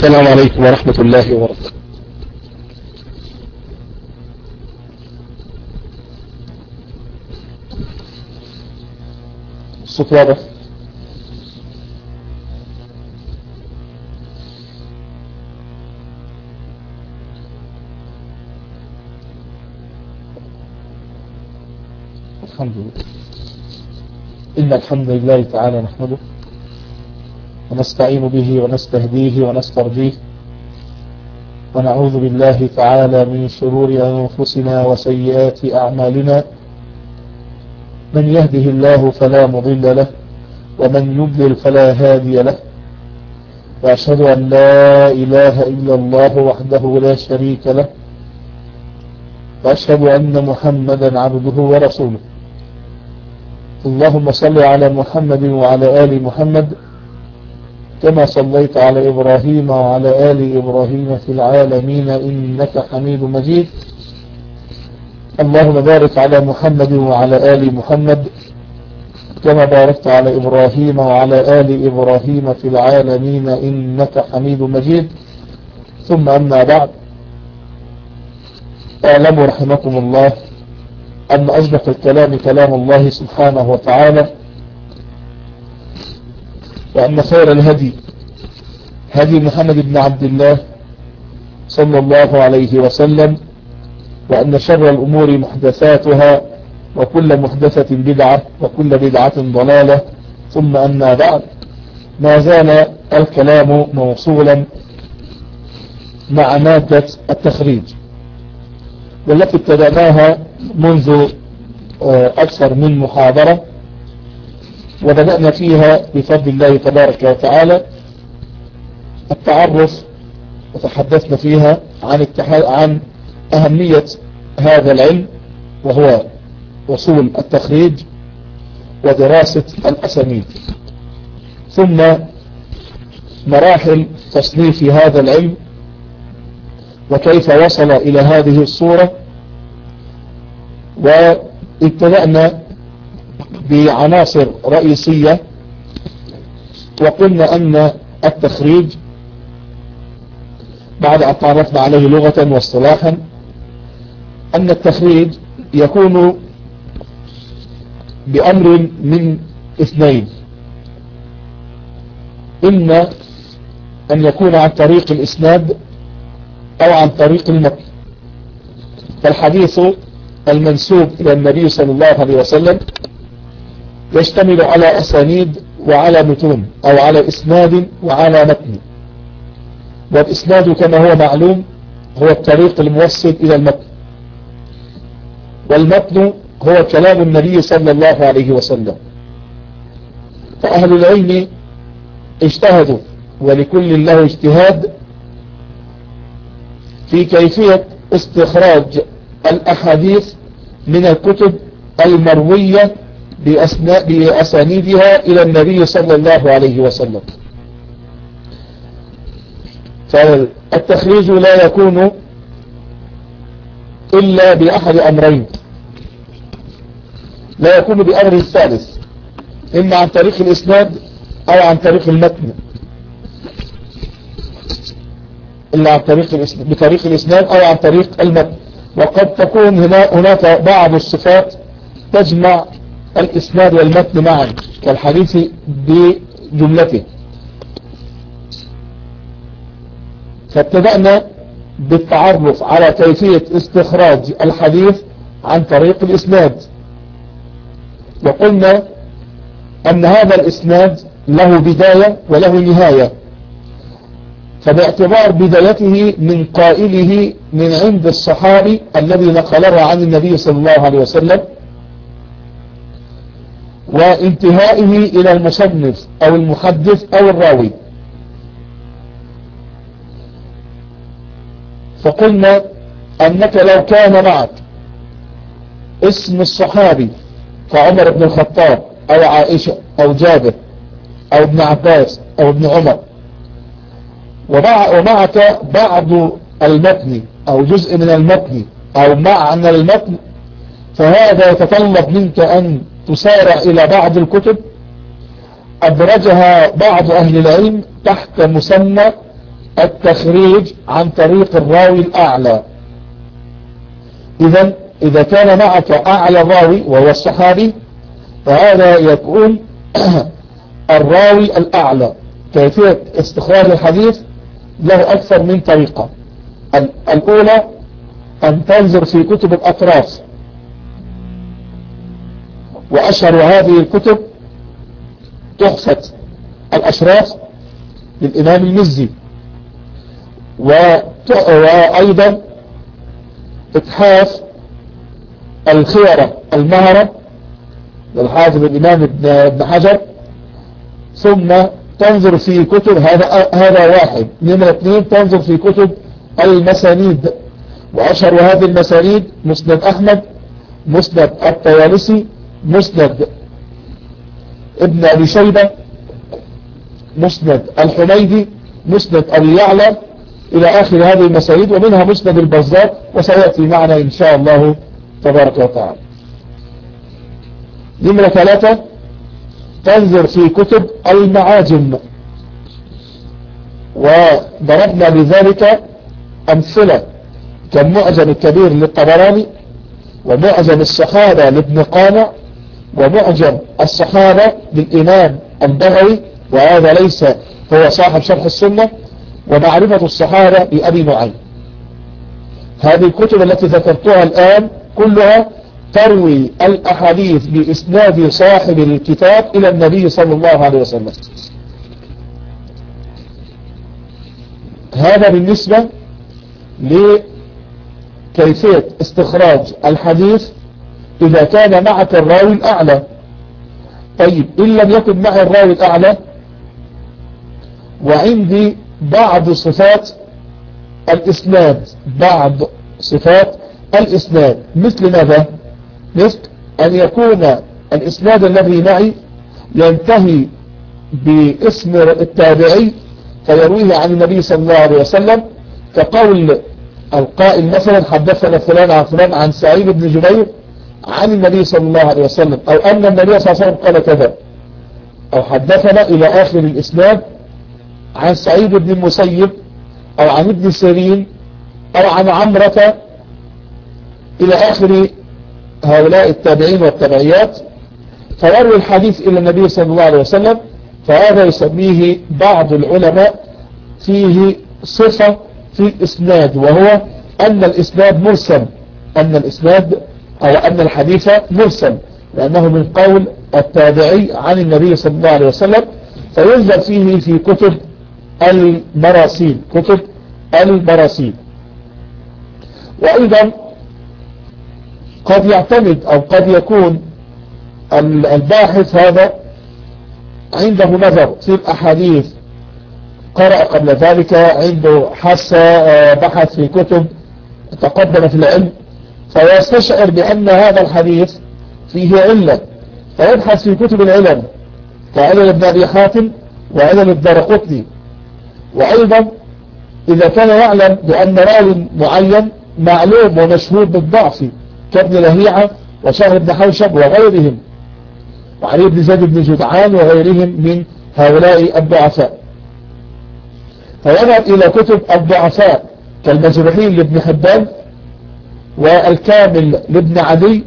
السلام عليكم ورحمة الله وبركاته. الصوت واضح؟ الحمد لله. إن الحمد لله تعالى نحمده ونستعين به ونستهديه ونسترجيه ونعوذ بالله تعالى من شرور أنفسنا وسيئات أعمالنا. من يهده الله فلا مضل له ومن يضلل فلا هادي له، وأشهد أن لا إله إلا الله وحده لا شريك له، وأشهد أن محمدا عبده ورسوله. اللهم صل على محمد وعلى آل محمد كما صليت على إبراهيم وعلى آل إبراهيم في العالمين إنك حميد مجيد. اللهم بارك على محمد وعلى آل محمد كما باركت على إبراهيم وعلى آل إبراهيم في العالمين إنك حميد مجيد. ثم أما بعد، اعلموا رحمكم الله أن أصدق الكلام كلام الله سبحانه وتعالى، وأن خير الهدي هدي محمد بن عبد الله صلى الله عليه وسلم، وأن شر الأمور محدثاتها وكل محدثة بدعة وكل بدعة ضلالة. ثم أما بعد، ما زال الكلام موصولا مع مادة التخريج، والتي ابتدأناها منذ أكثر من محاضرة، وبدأنا فيها بفضل الله تبارك وتعالى التعرف، وتحدثنا فيها عن أهمية هذا العلم، وهو وصول التخريج ودراسة الأسانيد، ثم مراحل تصنيف هذا العلم وكيف وصل إلى هذه الصورة. وابتدأنا بعناصر رئيسية، وقلنا أن التخريج بعد أن تعرفنا عليه لغة واصطلاحا، أن التخريج يكون بأمر من اثنين: إما أن يكون عن طريق الإسناد أو عن طريق المتن. فالحديث المنسوب إلى النبي صلى الله عليه وسلم يشتمل على أسانيد وعلى متون، أو على إسناد وعلى متن. والإسناد كما هو معلوم هو الطريق الموصل إلى المتن، والمتن هو كلام النبي صلى الله عليه وسلم. فأهل العلم اجتهدوا، ولكل له اجتهاد، في كيفية استخراج الأحاديث من الكتب المروية بأسانيدها إلى النبي صلى الله عليه وسلم. فالتخريج لا يكون إلا بأحد أمرين، لا يكون بأمر الثالث، إما عن طريق الإسناد أو عن طريق المتن، إلا عن بطريق الإسناد أو عن طريق المتن. وقد تكون هناك بعض الصفات تجمع الإسناد والمتن معا كالحديث بجملته. فابتدأنا بالتعرف على كيفية استخراج الحديث عن طريق الإسناد، وقلنا أن هذا الإسناد له بداية وله نهاية. فباعتبار بدايته من قائله من عند الصحابي الذي نقله عن النبي صلى الله عليه وسلم، وانتهائه إلى المصنف أو المحدث أو الراوي. فقلنا أنك لو كان معك اسم الصحابي كعمر بن الخطاب أو عائشة أو جابر أو ابن عباس أو ابن عمر، ومعك بعض المتن أو جزء من المتن أو معنى المتن، فهذا يتطلب منك أن تسارع إلى بعض الكتب أدرجها بعض أهل العلم تحت مسمى التخريج عن طريق الراوي الأعلى. إذا كان معك أعلى الراوي وهو الصحابي فهذا يكون الراوي الأعلى. كيفية استخراج الحديث له أكثر من طريقة. الأولى أن تنظر في كتب الأطراف، وأشهر هذه الكتب تحفة الأشراف للإمام المزي، وأيضا إتحاف الخيرة المهرة للحافظ الإمام ابن حجر. ثم تنظر في كتب، هذا واحد. نمرة 2 تنظر في كتب المسانيد، وأشهر هذه المسانيد مسند أحمد، مسند الطيالسي، مسند ابن أبي شيبة، مسند الحميدي، مسند أبي يعلى، إلى آخر هذه المسانيد، ومنها مسند البزار، وسيأتي معنا إن شاء الله تبارك وتعالى. نمرة 3 تنظر في كتب المعاجم، وضربنا بذلك أمثلة كالمعجم الكبير للطبراني، ومعجم الصحابة لابن قانع، ومعجم الصحابة للإمام البغوي، وهذا ليس هو صاحب شرح السنة، ومعرفة الصحابة لأبي نعيم. هذه الكتب التي ذكرتها الآن كلها تروي الأحاديث بإسناد صاحب الكتاب إلى النبي صلى الله عليه وسلم. هذا بالنسبة لكيفية استخراج الحديث إذا كان معك الراوي الأعلى. طيب إن لم يكن معي الراوي الأعلى وعندي بعض صفات الإسناد، بعض صفات الإسناد، مثل ماذا؟ مثل أن يكون الإسناد الذي معي ينتهي باسم التابعي فيرويه عن النبي صلى الله عليه وسلم، كقول القائل مثلا حدثنا فلان عن فلان عن سعيد بن جبير عن النبي صلى الله عليه وسلم، أو أن النبي صلى الله عليه وسلم قال كذا، أو حدثنا إلى آخر الإسناد عن سعيد بن المسيب أو عن ابن سيرين أو عن عمرة إلى آخر هؤلاء التابعين والتابعيات، فيروي الحديث إلى النبي صلى الله عليه وسلم. فهذا يسميه بعض العلماء فيه صفة في الإسناد، وهو أن الإسناد مرسل، أن الإسناد أو أن الحديث مرسل، لأنه من قول التابعي عن النبي صلى الله عليه وسلم، فينظر فيه في كتب المراسيل، كتب المراسيل. وأيضا قد يعتمد أو قد يكون الباحث هذا عنده نظر في الأحاديث، قرأ قبل ذلك، عنده بحث في كتب، تقدم في العلم، فيستشعر بأن هذا الحديث فيه علة، فيبحث في كتب العلم كعلل ابن أبي حاتم وعلل الدارقطني. وأيضا إذا كان يعلم بأن راوي معين معلوم ومشهور بالضعف كابن لهيعة وشهر بن حوشب وغيرهم، وعلي بن زيد بن جدعان وغيرهم من هؤلاء الضعفاء، فيذهب إلى كتب الضعفاء كالمجروحين لابن حبان والكامل لابن عدي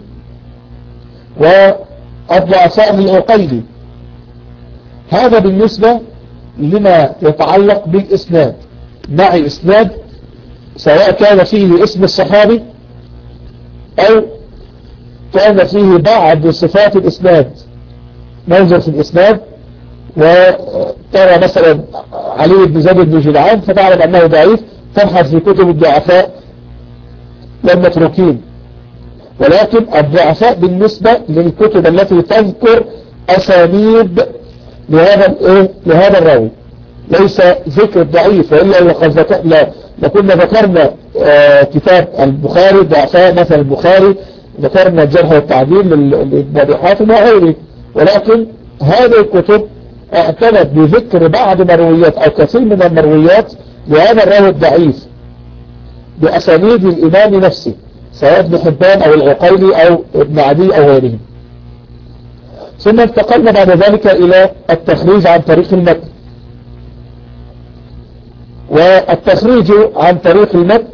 والضعفاء للعقيلي. هذا بالنسبة لما يتعلق بالإسناد. معي إسناد سواء كان فيه اسم الصحابي أو كان فيه بعض صفات الإسناد، ننظر في الإسناد وترى مثلا علي بن زيد بن جدعان فتعلم أنه ضعيف، تبحث في كتب الضعفاء والمتروكين. ولكن الضعفاء بالنسبة للكتب التي تذكر أسانيد لهذا الراوي، ليس ذكر ضعيف، وإلا لكنا ذكرنا كتاب البخاري ضعفاء مثلا البخاري، ذكرنا الجرح والتعديل لابن أبي حاتم وغيره. ولكن هذه الكتب اعتنت بذكر بعض مرويات أو كثير من المرويات لهذا الراوي الضعيف بأسانيد الإمام نفسه، سواء ابن حبان أو العقيلي أو ابن عدي أو غيرهم. ثم انتقلنا بعد ذلك إلى التخريج عن طريق المتن. والتخريج عن طريق المتن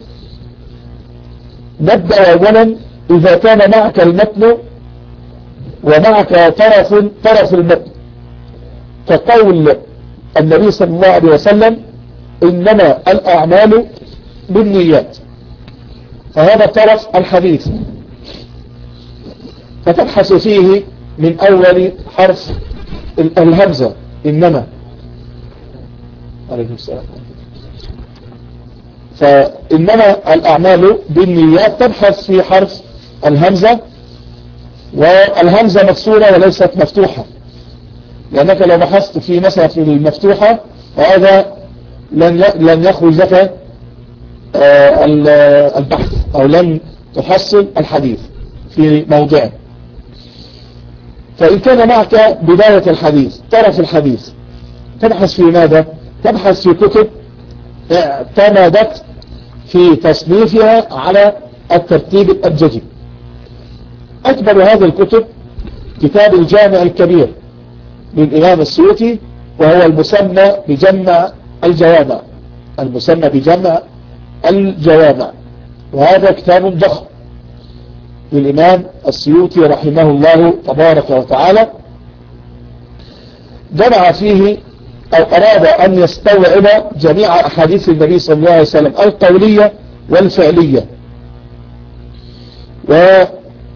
نبدأ أولا إذا كان معك المتن ومعك طرف المتن، كقول النبي صلى الله عليه وسلم إنما الأعمال بالنيات، فهذا طرف الحديث، فتبحث فيه من أول حرف الهمزة إنما. عليكم السلام. فإنما الأعمال بالنيات تبحث في حرف الهمزة، والهمزة مكسورة وليست مفتوحة، لأنك لو بحثت في مثلا في المفتوحة فهذا لن يخرج لك البحث، أو لن تحصل الحديث في موضعه. فإن كان معك بداية الحديث طرف الحديث تبحث في ماذا؟ تبحث في كتب اعتمدت في تصنيفها على الترتيب الأبجدي. أكبر هذه الكتب كتاب الجامع الكبير للإمام السيوطي، وهو المسمى بجمع الجوامع، المسمى بجمع الجوامع، وهذا كتاب ضخم للإمام السيوطي رحمه الله تبارك وتعالى. جمع فيه أو أراد أن يستوعب جميع أحاديث النبي صلى الله عليه وسلم القولية والفعلية. وهذا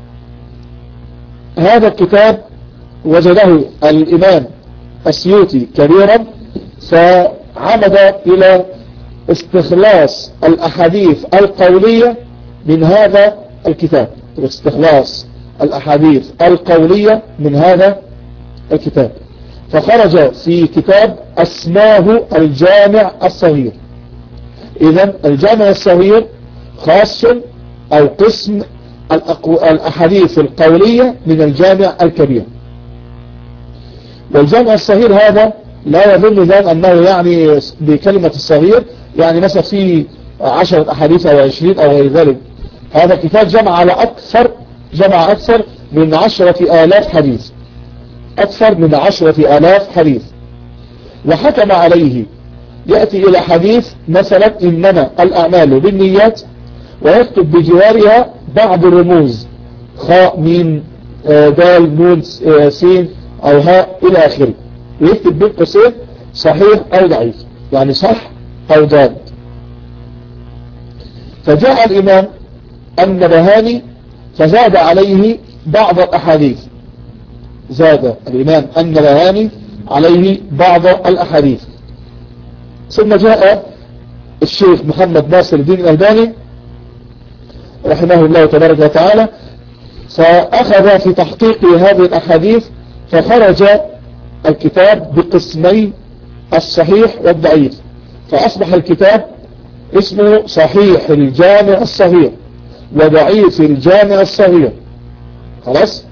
الكتاب وجده الإمام السيوطي كبيرا، فعمد إلى استخلاص الأحاديث القولية من هذا الكتاب، استخلاص الأحاديث القولية من هذا الكتاب، فخرج في كتاب اسماه الجامع الصغير. إذن الجامع الصغير خاص أو قسم الأحاديث القولية من الجامع الكبير. والجامع الصغير هذا لا يظن ذلك أنه يعني بكلمة الصغير يعني مثلا في 10 أحاديث أو 20 أو غير ذلك. هذا كتاب جمع أكثر من 10,000 حديث، أكثر من 10,000 حديث. وحكم عليه يأتي إلى حديث مثلا إنما الأعمال بالنيات، ويكتب بجوارها بعض الرموز خاء ميم دال نون سين أو هاء إلى آخره، ويكتب بين قوسين صحيح أو ضعيف، يعني صح أو ضاد. فجاء الإمام النبهاني فزاد عليه بعض الأحاديث، زاد الإمام النبهاني عليه بعض الأحاديث. ثم جاء الشيخ محمد ناصر الدين الألباني رحمه الله تبارك وتعالى، فأخذ في تحقيق هذه الأحاديث، فخرج الكتاب بقسمي الصحيح والضعيف، فأصبح الكتاب اسمه صحيح الجامع الصغير وضعيف الجامع الصغير. خلاص؟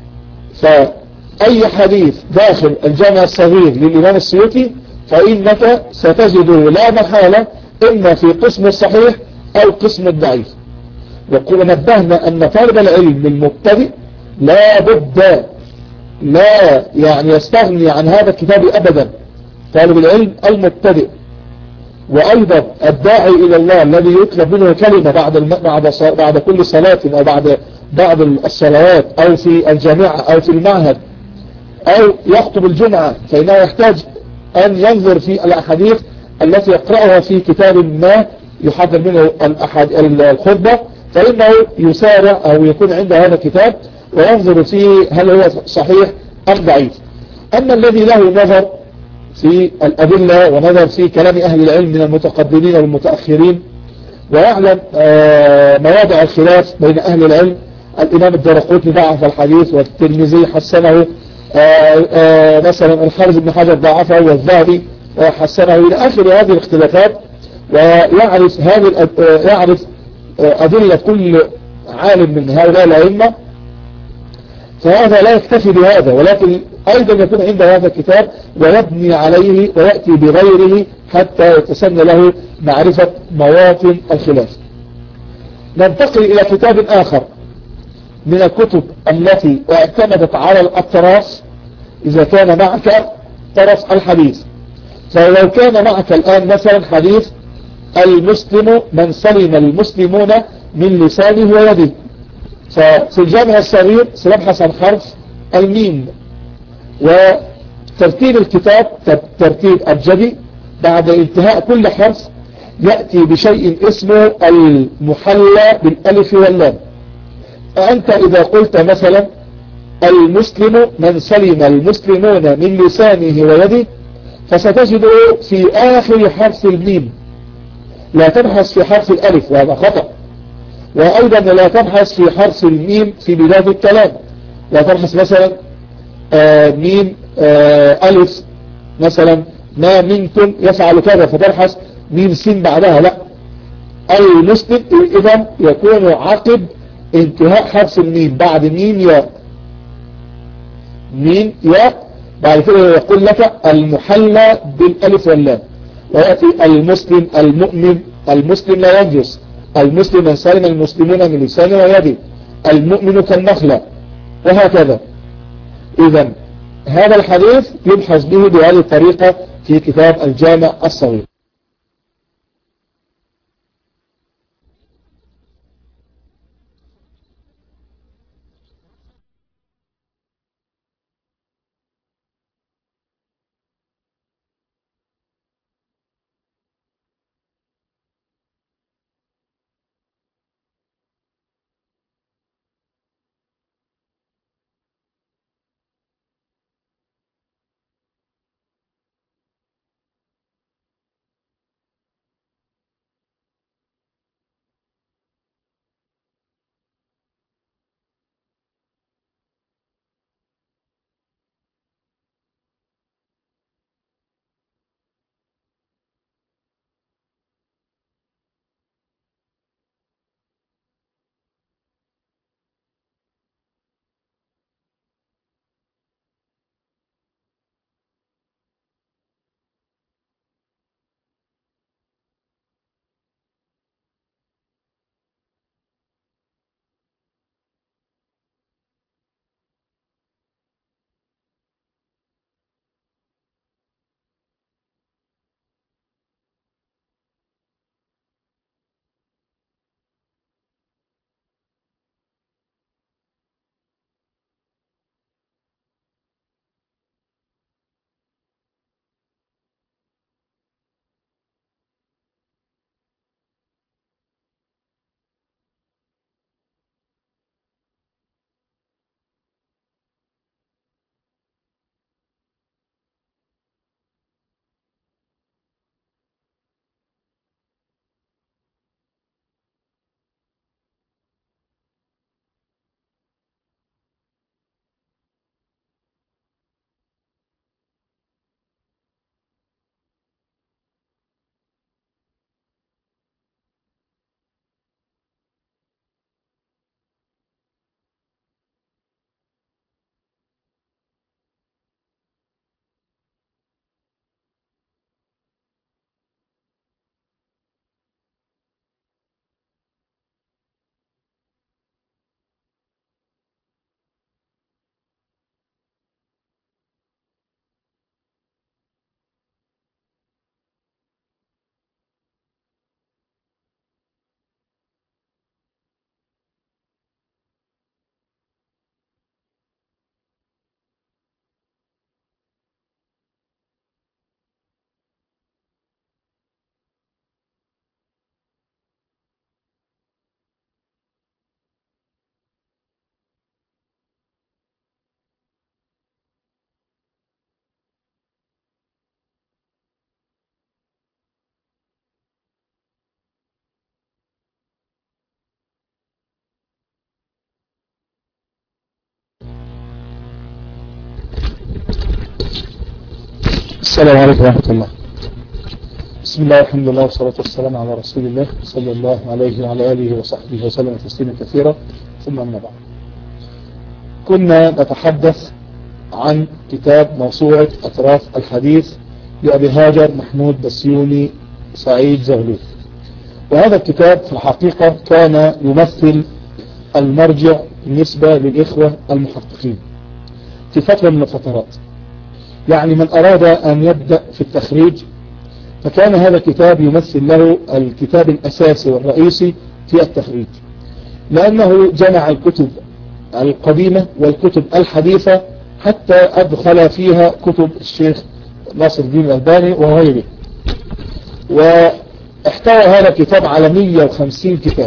فأي حديث داخل الجامع الصغير للإمام السيوطي فإنك ستجده لا محالة إما في قسم الصحيح أو قسم الضعيف. ونبهنا أن طالب العلم المبتدئ لا بد لا يعني يستغني عن هذا الكتاب أبدا، طالب العلم المبتدئ. وأيضا الداعي إلى الله الذي يطلب منه كلمة بعد كل صلاة أو بعد الصلوات أو في الجامعة أو في المعهد أو يخطب الجمعة، فإنه يحتاج أن ينظر في الأحاديث التي يقرأها في كتاب ما يحضر منه الخطبة، فإنه يسارع أو يكون عنده هذا الكتاب وينظر فيه هل هو صحيح أم ضعيف. أما الذي له نظر في الأدلة ونظر في كلام أهل العلم من المتقدمين والمتأخرين ويعلم مواضع الخلاف بين أهل العلم، الإمام الدارقطني ضعف الحديث والترمذي حسنه، مثلا الحافظ بن حجر ضعفه والذهبي حسنه إلى آخر هذه الاختلافات، ويعرف أدلة كل عالم من هؤلاء الأئمة، فهذا لا يكتفي بهذا، ولكن أيضا يكون عنده هذا الكتاب ويبني عليه ويأتي بغيره حتى يتسنى له معرفة مواطن الخلاف. ننتقل إلى كتاب آخر من الكتب التي اعتمدت على الأطراف إذا كان معك طرف الحديث، فلو كان معك الآن مثلا حديث المسلم من سلم المسلمون من لسانه ويده، ففي الجامع الصغير سنبحث عن حرف الميم، وترتيب الكتاب ترتيب أبجدي، بعد انتهاء كل حرف يأتي بشيء اسمه المحلى بالألف واللام. فأنت إذا قلت مثلا المسلم من سلم المسلمون من لسانه ويده، فستجده في آخر حرف الميم، لا تبحث في حرف الألف وهذا خطأ. وأيضا لا تبحث في حرف الميم في بداية الكلام، لا تبحث مثلا ميم ألف مثلا ما منكم يفعل كذا فتبحث ميم سين بعدها، لا. المسلم إذا يكون عقب انتهاء حرف الميم بعد ميم ياء، ميم ياء، بعد كده يقول لك المحلى بالألف واللام، ويأتي المسلم المؤمن، المسلم لا ينجس، المسلم من سلم المسلمون من لسانه ويده، المؤمن كالنخلة، وهكذا. إذا هذا الحديث يبحث به بهذه الطريقة في كتاب الجامع الصغير. السلام عليكم ورحمة الله. بسم الله والحمد لله والصلاة والسلام على رسول الله صلى الله عليه وعلى آله وصحبه وسلم تسليما كثيرا، ثم أما بعد. كنا نتحدث عن كتاب موسوعة أطراف الحديث لأبي هاجر محمود بسيوني سعيد زغلول، وهذا الكتاب في الحقيقة كان يمثل المرجع بالنسبة للإخوة المحققين في فترة من الفترات. يعني من أراد أن يبدأ في التخريج فكان هذا الكتاب يمثل له الكتاب الأساسي والرئيسي في التخريج، لأنه جمع الكتب القديمة والكتب الحديثة حتى أدخل فيها كتب الشيخ ناصر الدين الألباني وغيره. واحتوى هذا الكتاب على 150 كتاب،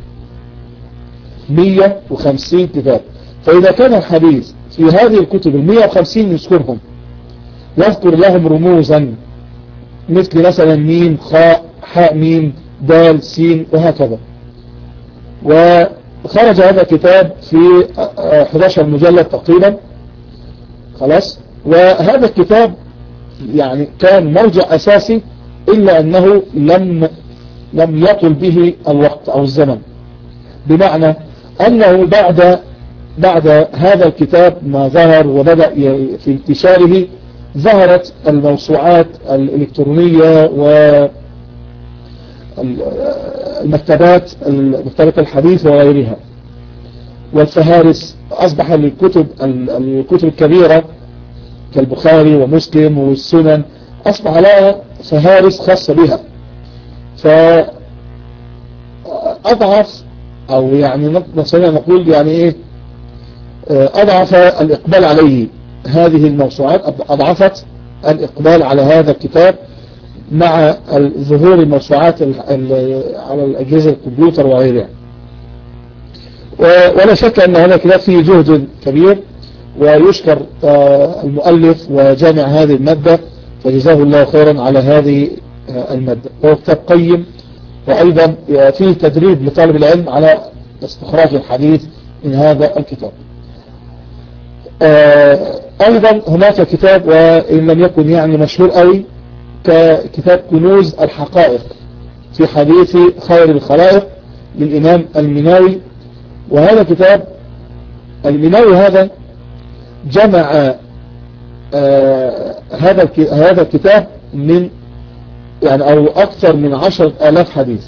150 كتاب. فإذا كان الحديث في هذه الكتب 150 يذكرهم، يذكر لهم رموزا مثل مثلا ميم خاء حاء ميم دال سين وهكذا. وخرج هذا الكتاب في 11 مجلد تقريبا خلاص. وهذا الكتاب يعني كان مرجع أساسي، إلا أنه لم يطل به الوقت أو الزمن، بمعنى أنه بعد هذا الكتاب ما ظهر وبدأ في انتشاره ظهرت الموسوعات الإلكترونية والمكتبات الحديثة وغيرها، والفهارس. أصبح الكتب الكبيرة كالبخاري ومسلم والسنن أصبح لها فهارس خاصة بها، فأضعف أو يعني نستطيع نقول يعني إيه أضعف الإقبال عليه. هذه الموسوعات أضعفت الإقبال على هذا الكتاب مع ظهور الموسوعات على الأجهزة الكمبيوتر وغيرها. ولا شك أن هذا الكتاب فيه جهد كبير، ويشكر المؤلف وجامع هذه المادة فجزاه الله خيرا على هذه المادة. هو كتاب قيم، وأيضا فيه تدريب لطالب العلم على استخراج الحديث من هذا الكتاب. أيضا هناك كتاب وإن لم يكن يعني مشهور قوي ككتاب كنوز الحقائق في حديث خير الخلائق للإمام المناوي. وهذا كتاب المناوي هذا جمع هذا الكتاب من يعني أو أكثر من 10,000 حديث،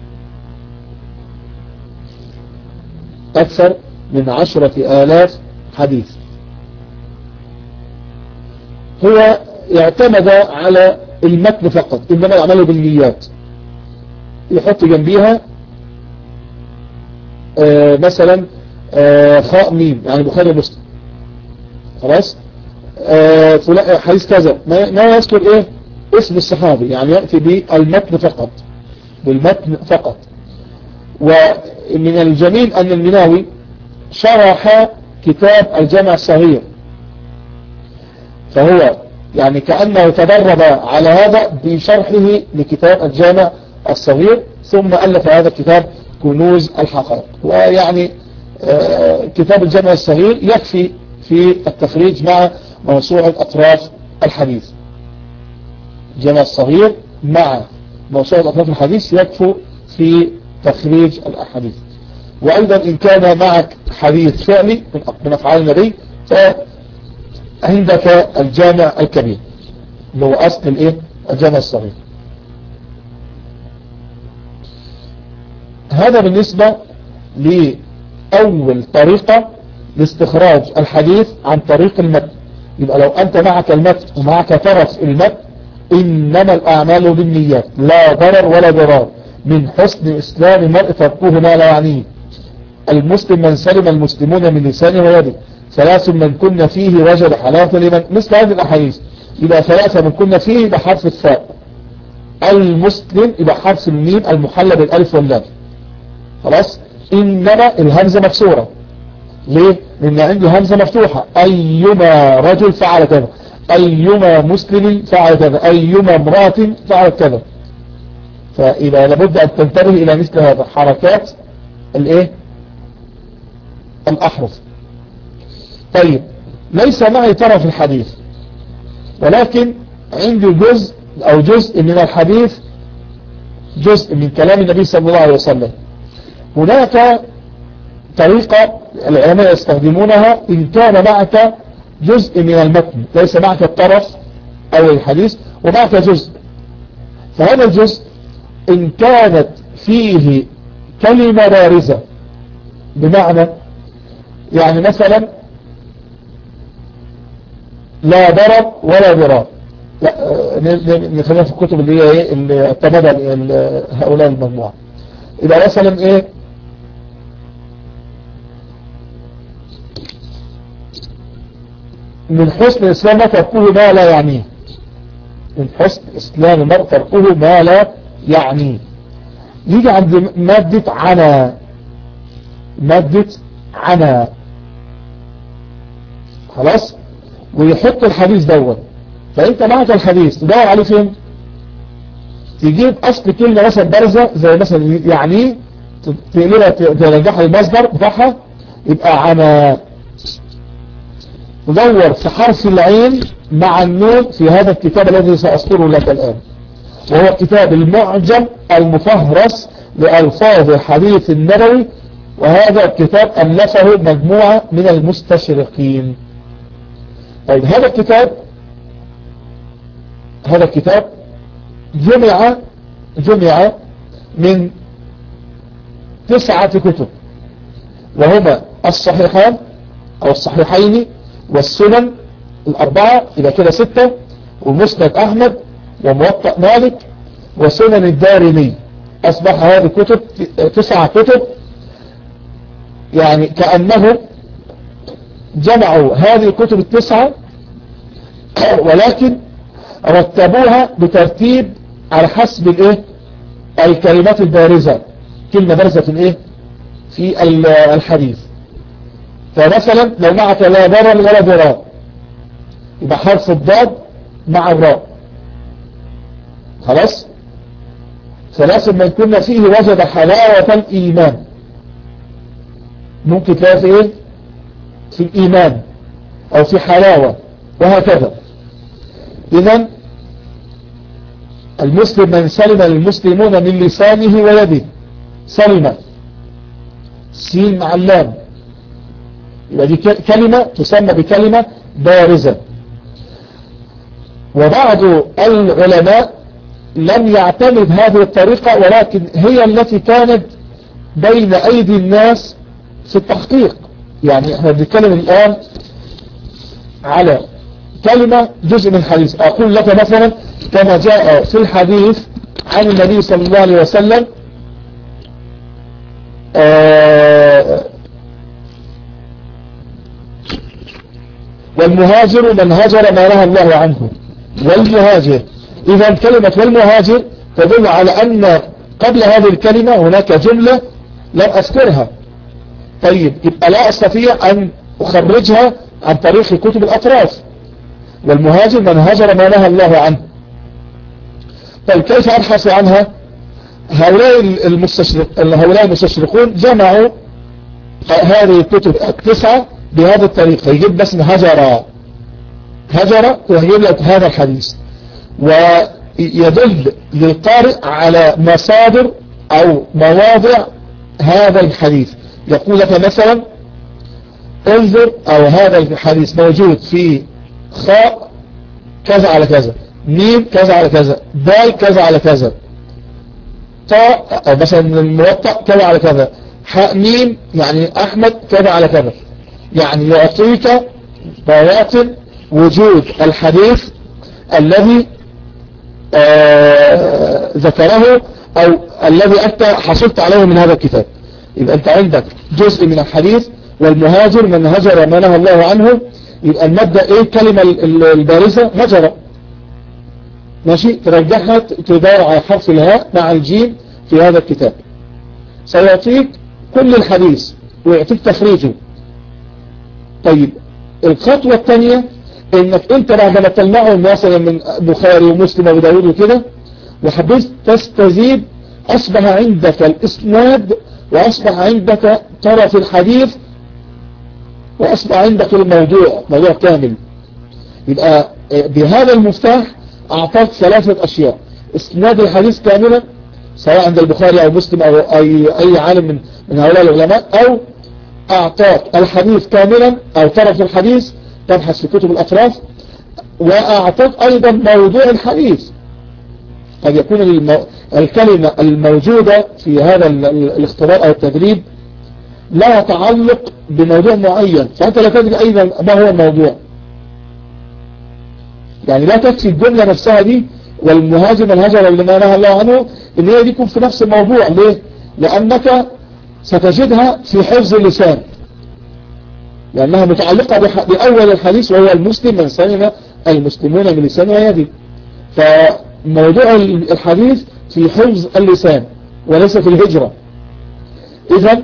أكثر من 10,000 حديث. هو يعتمد على المتن فقط، إنما يعمله بالنيات، يحط جنبيها مثلا خاء ميم يعني بخاري ومسلم خلاص، حديث كذا، ما يذكر ايه اسم الصحابي، يعني يأتي بالمتن فقط، بالمتن فقط. ومن الجميل أن المناوي شرح كتاب الجامع الصغير، فهو يعني كأنه تدرب على هذا بشرحه لكتاب الجامع الصغير، ثم ألف هذا الكتاب كنوز الحقائق. ويعني كتاب الجامع الصغير يكفي في التخريج مع موسوعة أطراف الحديث. الجامع الصغير مع موسوعة أطراف الحديث يكفي في تخريج الأحاديث. وأيضا إن كان معك حديث فعلي من أفعال النبي فعندك الجامع الكبير اللي هو أصل الإيه؟ الجامع الصغير. هذا بالنسبة لأول طريقة لاستخراج الحديث عن طريق المتن. يبقى لو أنت معك المتن ومعك طرف المتن، إنما الأعمال بالنيات لا ضرر ولا ضرار، من حسن إسلام المرء تركه ما لا يعنيه. المسلم من سلم المسلمون من لسانه ويده، ثلاث من كن فيه وجد حلاوة لمن، مثل هذه الأحاديث. يبقى ثلاثة من كن فيه بحرف الثاء، المسلم يبقى حرف الميم المحلى بالألف واللام خلاص. إنما الهمزة مكسورة، ليه؟ لأن عندي همزة مفتوحة، أيما رجل فعل كذا، أيما مسلم فعل كذا، أيما امرأة فعلت كذا. فإذا لابد أن تنتبه إلى مثل هذا حركات الإيه؟ الأحرف. طيب ليس معي طرف الحديث، ولكن عندي جزء من الحديث، جزء من كلام النبي صلى الله عليه وسلم. هناك طريقة العلماء يستخدمونها إن كان معك جزء من المتن، ليس معك الطرف أو الحديث ومعك جزء، فهذا الجزء إن كانت فيه كلمة بارزة، بمعنى يعني مثلا لا ضرر ولا ضرار. لا نخلينا في الكتب اللي هي ايه اللي اتبادل هؤلاء المجموعة. يبقى مثلا ايه من حسن الإسلام تركه ما لا يعنيه. من حسن إسلام المرء تركه ما لا يعنيه. يجي عند مادة عنا. مادة عنا خلاص ويحط الحديث دوت. فانت معك الحديث تدور عليه فين؟ تجيب اصل كلمة مثلا بارزة زي مثلا يعني تقلبها ترجعها المصدر بتاعها يبقى عنا. تدور في حرف العين مع النون في هذا الكتاب الذي سأذكره لك الآن، وهو كتاب المعجم المفهرس لألفاظ الحديث النبوي، وهذا الكتاب ألفه مجموعة من المستشرقين. طيب هذا الكتاب جمع من 9 كتب، وهما الصحيحان أو الصحيحين والسنن 4 إلى كده 6، ومسند أحمد وموطأ مالك وسنن الدارمي. أصبح هذه كتب 9 كتب، يعني كأنه جمعوا هذه الكتب 9 ولكن رتبوها بترتيب على حسب الايه الكلمات البارزة. كلمة بارزة في الايه في الحديث. فمثلا لو معك لا ضرر ولا ضرار يبقى حرف الضاد مع الراء خلاص. ثلاث من كنا فيه وجد حلاوة الإيمان. ممكن تلاقي في ايه في الإيمان أو في حلاوة وهكذا. إذن المسلم من سلم المسلمون من لسانه ويده. سلم سين مع اللام، يبقى دي كلمة تسمى بكلمة بارزة. وبعض العلماء لم يعتمد هذه الطريقة، ولكن هي التي كانت بين أيدي الناس في التحقيق. يعني احنا بنتكلم الآن على كلمة جزء من الحديث. أقول لك مثلا كما جاء في الحديث عن النبي صلى الله عليه وسلم والمهاجر من هاجر ما نهى الله عنه. والمهاجر، إذا كلمة والمهاجر تدل على أن قبل هذه الكلمة هناك جملة لم أذكرها. طيب يبقى لا أستطيع أن أخرجها عن طريق كتب الأطراف. والمهاجر من هاجر ما نهى الله عنه. طيب كيف أبحث عنها؟ هؤلاء المستشرقون جمعوا هذه الكتب 9 بهذه الطريقة. يجيب بس هجر ويجيب لك هذا الحديث، ويدل للقارئ على مصادر أو مواضع هذا الحديث. يقول لك مثلا انظر، أو هذا الحديث موجود في خاء كذا على كذا، ميم كذا على كذا، دال كذا على كذا، طاء أو مثلا الموطأ كذا على كذا، حاء ميم يعني أحمد كذا على كذا. يعني يعطيك بيان وجود الحديث الذي ذكره أو الذي أنت حصلت عليه من هذا الكتاب. يبقى أنت عندك جزء من الحديث والمهاجر من هجر ما نهى الله عنه. يبقى المبدأ ايه الكلمة البارزة هجر، ماشي، ترجعها تدور على حرف الهاء مع الجيم في هذا الكتاب. سيعطيك كل الحديث ويعطيك تخريجه. طيب الخطوة الثانية انك انت بعد ما تلمعه مثلا من بخاري ومسلم وداود وكده وحبيت تستزيد، اصبح عندك الاسناد واصبح عندك طرف الحديث واصبح عندك الموضوع موضوع كامل. يبقى بهذا المفتاح اعطاك 3 اشياء: اسناد الحديث كاملا سواء عند البخاري او مسلم او اي عالم من هؤلاء العلماء، او اعطاك الحديث كاملا او طرف الحديث تبحث في كتب الاطراف، واعطاك ايضا موضوع الحديث. قد يكون الكلمة الموجودة في هذا الاختبار او التدريب لا يتعلق بموضوع معين، فأنت لا تدري أيضا ما هو الموضوع. يعني لا تكفي الجملة نفسها دي والمهاجم من هجر لما نهى الله عنه ان هي دي يكون في نفس الموضوع. ليه؟ لأنك ستجدها في حفظ اللسان، لأنها متعلقة بأول الحديث وهو المسلم من سلم المسلمون من لسانه ويده. فموضوع الحديث في حفظ اللسان وليس في الهجرة. إذن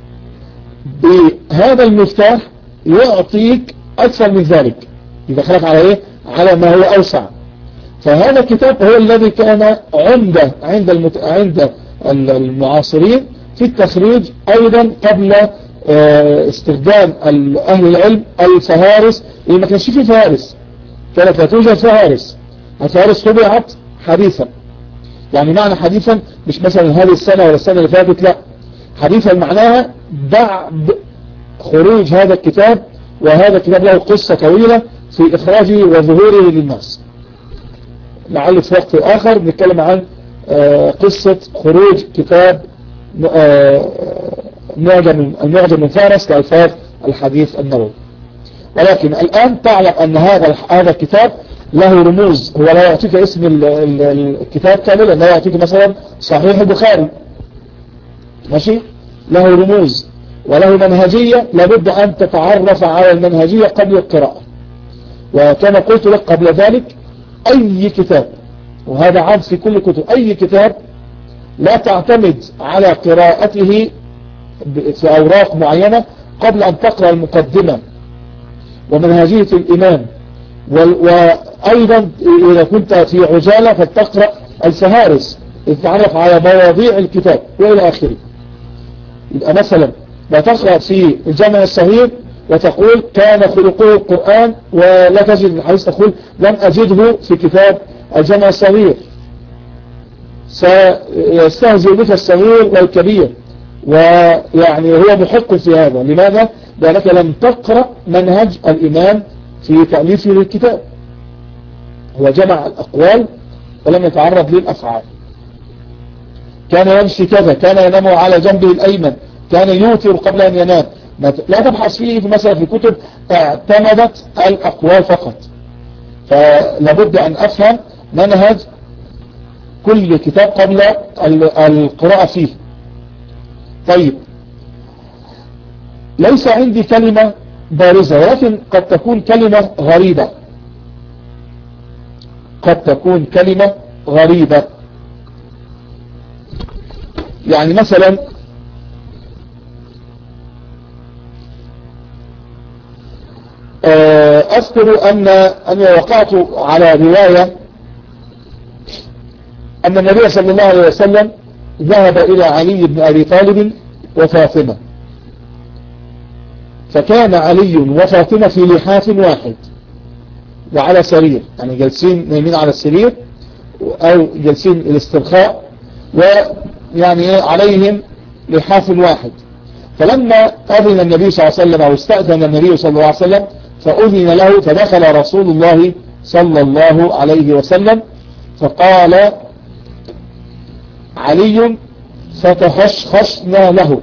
بهذا المفتاح يعطيك أكثر من ذلك، يدخلك على إيه؟ على ما هو أوسع. فهذا الكتاب هو الذي كان عند المعاصرين في التخريج أيضا قبل استخدام أهل العلم الفهارس، اللي ما كانش فيه فهارس، كانت لا توجد فهارس. الفهارس طبعت حديثا، يعني معنى حديثا مش مثلا هذه السنة ولا السنة اللي فاتت، لا، حديثا معناها بعد خروج هذا الكتاب، وهذا الكتاب له قصة طويلة في إخراجه وظهوره للناس. لعل في وقت آخر نتكلم عن قصة خروج كتاب المعجم من فارس لألفاظ الحديث النبوي. ولكن الآن تعلم أن هذا الكتاب له رموز. هو لا يعطيك اسم الكتاب كاملا، لا يعطيك مثلا صحيح البخاري، ماشي، له رموز وله منهجية، لابد أن تتعرف على المنهجية قبل القراءة. وكما قلت لك قبل ذلك، أي كتاب، وهذا عام في كل كتب، أي كتاب لا تعتمد على قراءته في أوراق معينة قبل أن تقرأ المقدمة ومنهجية الإمام، وأيضا إذا كنت في عجالة فتقرأ الفهارس تتعرف على مواضيع الكتاب وإلى آخره. يبقى مثلا لا تقرأ في الجامع الصغير وتقول كان خلقه القرآن، ولا تجد الحديث تقول لم أجده في كتاب الجامع الصغير. سيستهزئ بك الصغير والكبير، ويعني هو محق في هذا. لماذا؟ لأنك لم تقرأ منهج الإمام في تأليفه للكتاب. هو جمع الأقوال ولم يتعرض للأفعال. كان يمشي كذا، كان ينام على جنبه الأيمن، كان يوتر قبل أن ينام. لا تبحث فيه مثلا في كتب اعتمدت الأقوال فقط. فلابد أن أفهم منهج كل كتاب قبل القراءة فيه. طيب، ليس عندي كلمة بارزة، ولكن قد تكون كلمة غريبة، قد تكون كلمة غريبة. يعني مثلا أذكر أني وقعت على رواية أن النبي صلى الله عليه وسلم ذهب إلى علي بن أبي طالب وفاطمة، فكان علي وفاطمة في لحاف واحد وعلى سرير، يعني جالسين نايمين على السرير أو جالسين الاسترخاء، ويعني عليهم لحاف واحد. فلما أذن النبي صلى الله عليه وسلم أو استأذن النبي صلى الله عليه وسلم فأذن له، فدخل رسول الله صلى الله عليه وسلم، فقال علي فتخشخشنا له.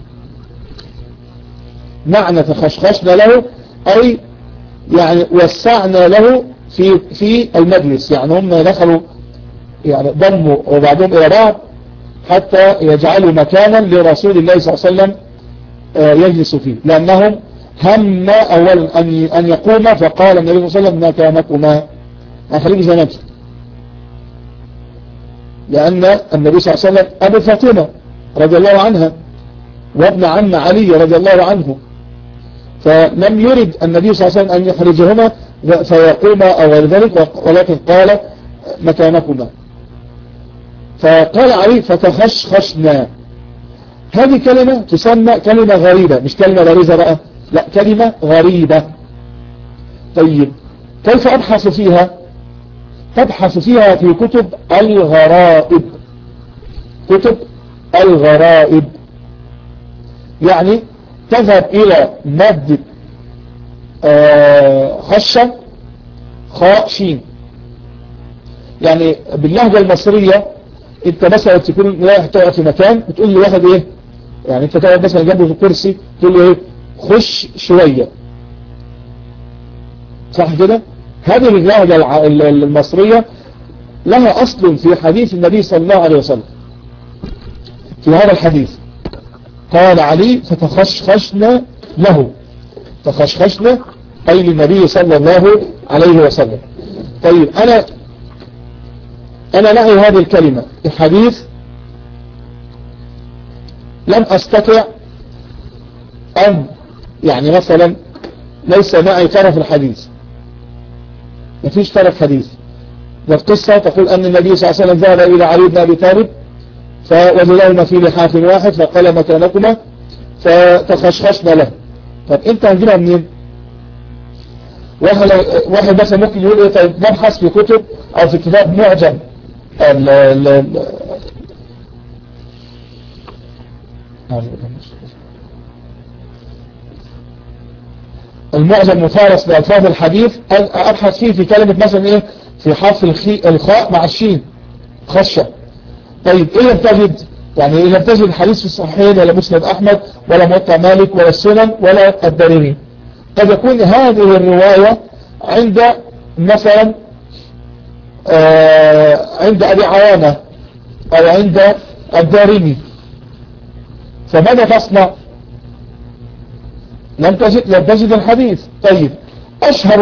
معنى تخشخشنا له أي يعني وسعنا له في المجلس، يعني هم دخلوا يعني ضموا وبعضهم إلى بعض حتى يجعلوا مكانا لرسول الله صلى الله عليه وسلم يجلس فيه، لأنهم هم أولا أن يقوم، فقال النبي صلى الله عليه وسلم مكانكما، أخرج زمانك، لأن النبي صلى الله عليه وسلم أبو فاطمة رضي الله عنها وابن عم علي رضي الله عنه، فلم يرد النبي صلى الله عليه وسلم أن يخرجهما فيقوم أو غير ذلك، ولكن قال مكانكما. فقال علي فتخشخشنا. هذه كلمة تسمى كلمة غريبة، مش كلمة بارزة بقى، لا، كلمة غريبة. طيب، كيف أبحث فيها؟ تبحث فيها في كتب الغرائب. كتب الغرائب يعني تذهب إلى مادة خشة خاء شين، يعني باللهجة المصرية انت مثلا تكون رايح تقعد في مكان بتقول لي واحد ايه، يعني انت تقعد مثلا جنبه في الكرسي تقول له ايه، خش شوية، صح كده؟ هذه اللهجة المصرية لها أصل في حديث النبي صلى الله عليه وسلم. في هذا الحديث قال علي فتخشخشنا له، تخشخشنا أي للنبي صلى الله عليه وسلم. طيب أنا نعي هذه الكلمة الحديث لم أستطع أن يعني مثلا ليس معي طرف الحديث، مفيش طرف حديث. والقصة تقول أن النبي صلى الله عليه وسلم ذهب إلى علي بن أبي طالب فوجدهما في لحاف واحد فقال مكانكما فتخشخشنا له. طب أنت هنجيبها منين؟ واحد بس ممكن يقول إيه طيب نبحث في كتب أو في كتاب معجم المعجم مفارس بألفاظ الحديث أبحث فيه في كلمة مثلا إيه في حرف الخاء مع الشين خشة. طيب إيه لم تجد؟ يعني إيه لم تجد الحديث في الصحيحين ولا مسند أحمد ولا موطأ مالك ولا السنن ولا الدارمي؟ قد يكون هذه الرواية عند مثلا عند أبي عوانة أو عند الدارمي، فماذا تصنع؟ لم تجد الحديث. طيب أشهر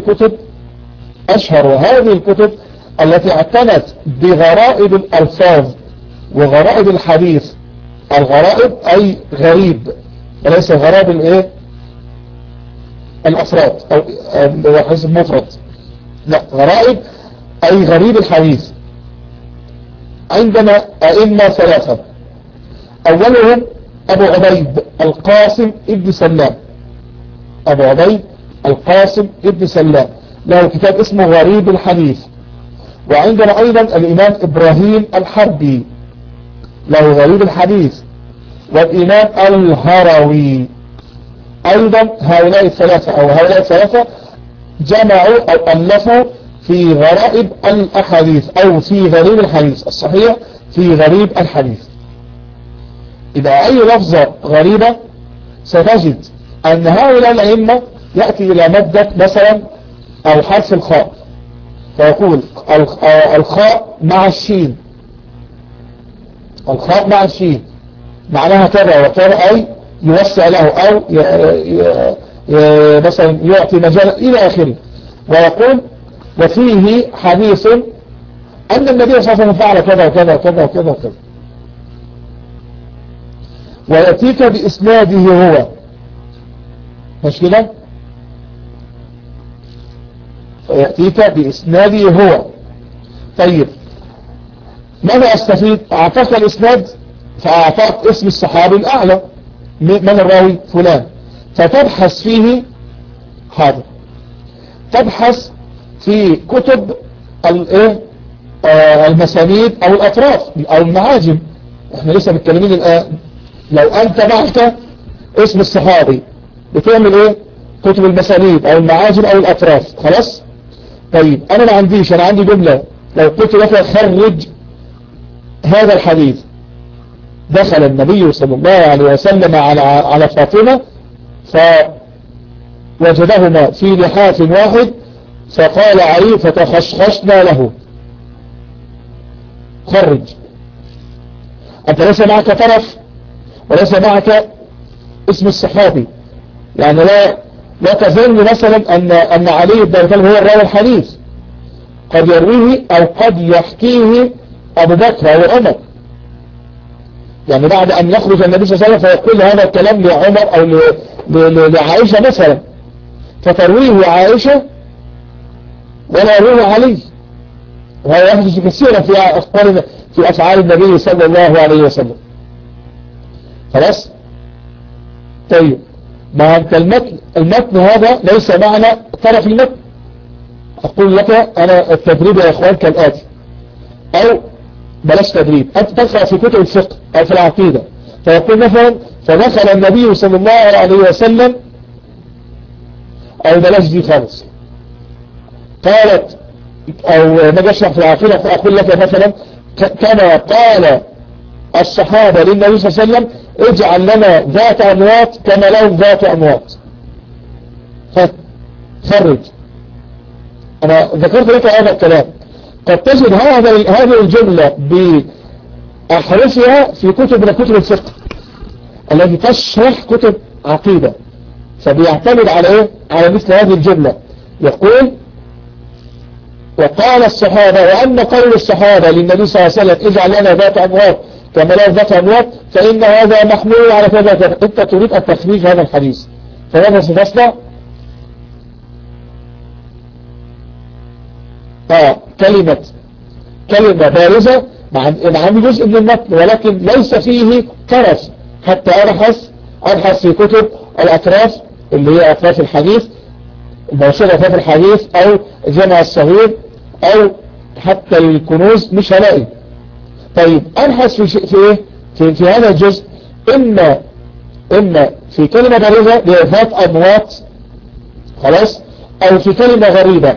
هذه الكتب التي اعتنت بغرائب الألفاظ وغرائب الحديث. الغرائب أي غريب وليس غرائب الايه الأفراد أو حديث المفرد، لا غرائب أي غريب الحديث. عندنا أئمة ثلاثة، أولهم أبو عبيد القاسم ابن سلام. أبو عبيد القاسم ابن سلام له كتاب اسمه غريب الحديث. وعندنا أيضا الإمام إبراهيم الحربي له غريب الحديث، والإمام الهروي أيضا. هؤلاء الثلاثة جمعوا أو ألفوا في غرائب الأحاديث أو في غريب الحديث الصحيح في غريب الحديث. إذا أي لفظة غريبة ستجد أن هؤلاء الأئمة يأتي إلى مادة مثلا أو حرف الخاء فيقول الخاء مع الشين، الخاء مع الشين معناها كذا وكذا أي يوسع له أو مثلا يعطي مجال إلى آخره. ويقول وفيه حديث أن النبي صلى الله عليه وسلم فعل كذا وكذا وكذا وكذا وكذا، ويأتيك بإسناده هو، مش كده؟ ويأتيك بإسناده هو. طيب ماذا أستفيد؟ أعطاك الإسناد فأعطاك اسم الصحابي الأعلى من الراوي فلان، فتبحث فيه هذا، تبحث في كتب المسانيد أو الأطراف أو المعاجم. احنا لسه متكلمين الآن لو أنت معك اسم الصحابي بتعمل ايه؟ كتب المسانيد أو المعاجم أو الأطراف. خلاص؟ طيب أنا ما عنديش، أنا عندي جملة لو قلت لك خرج هذا الحديث. دخل النبي صلى الله عليه وسلم على فاطمة فوجدهما في لحاف واحد فقال علي فتخشخشنا له. خرج. أنت ليس معك طرف وليس معك اسم الصحابي، يعني لا تظن مثلا أن علي بن أبي طالب هو الراوي الحديث، قد يرويه أو قد يحكيه أبو بكر أو عمر، يعني بعد أن يخرج النبي صلى الله عليه وسلم فيقول هذا الكلام لعمر أو لعائشة مثلا، فترويه عائشة ولا يرويه علي. وهذا يحدث كثيرا في أفعال النبي صلى الله عليه وسلم. خلاص؟ طيب ما أنت المتن هذا ليس معنى طرف المتن. أقول لك أنا التدريب يا إخوان كالآتي، أو بلاش تدريب، أنت تقرأ في كتب الفقه أو في العقيدة فيقول مثلا فدخل النبي صلى الله عليه وسلم، أو بلاش دي خالص، قالت أو ما جاشنا في العقيدة فأقول لك مثلا كما قال الصحابة للنبي صلى الله عليه وسلم اجعل لنا ذات أموات كما لهم ذات أموات. خرج. أنا ذكرت لك هذا الكلام. قد تجد هذه الجملة بأحرفها في كتب من كتب الفقه التي تشرح كتب عقيدة، فبيعتمد على إيه؟ على مثل هذه الجملة. يقول وقال الصحابة، وأن قول الصحابة للنبي صلى الله عليه وسلم اجعل لنا ذات أموات كما لا ذات أموات فإن هذا محمول على كذا. أنت تريد أن تخريج هذا الحديث، فماذا ستصنع؟ كلمة بارزة مع جزء من المتن ولكن ليس فيه كرس، حتى أبحث في كتب الأطراف اللي هي أطراف الحديث، موسوعة أطراف الحديث أو جمع الصغير أو حتى الكنوز، مش هلاقي. طيب أبحث في هذا الجزء إما في كلمة بارزة لذات أموات خلاص، أو في كلمة غريبة،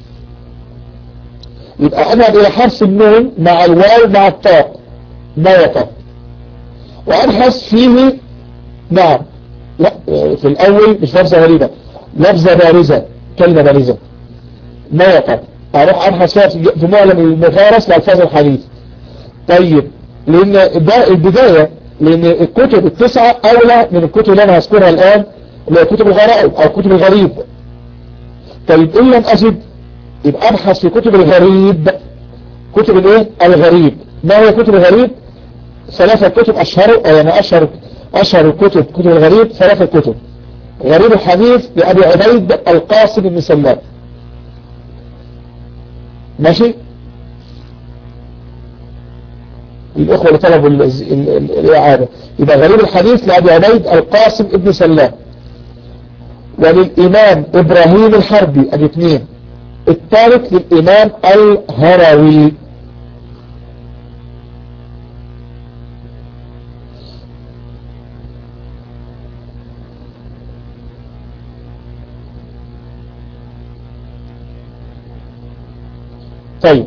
يبقى أذهب إلى حرف النون مع الواو مع التاء نيطة وأبحث فيه. نعم، لا في الأول مش لفظة غريبة، لفظة بارزة، كلمة بارزة نيطة، أروح أبحث فيها في معلم المفارس لألفاظ الحديث. طيب لأن ده البداية، لأن الكتب التسعة أولى من الكتب اللي أنا هذكرها الآن اللي هي كتب الغرائب أو كتب الغريب. طيب إن لم أجد يبقى أبحث في كتب الغريب. كتب الايه الغريب. ما هي كتب الغريب؟ 3 كتب يعني أشهر الكتب كتب الغريب 3 كتب. غريب الحديث لأبي عبيد القاسم بن سلام، ماشي. الإخوة اللي طلبوا الإعادة، يبقى غريب الحديث لأبي عبيد القاسم بن سلام، وللإمام إبراهيم الحربي الاثنين. الثالث للإمام الهروي. طيب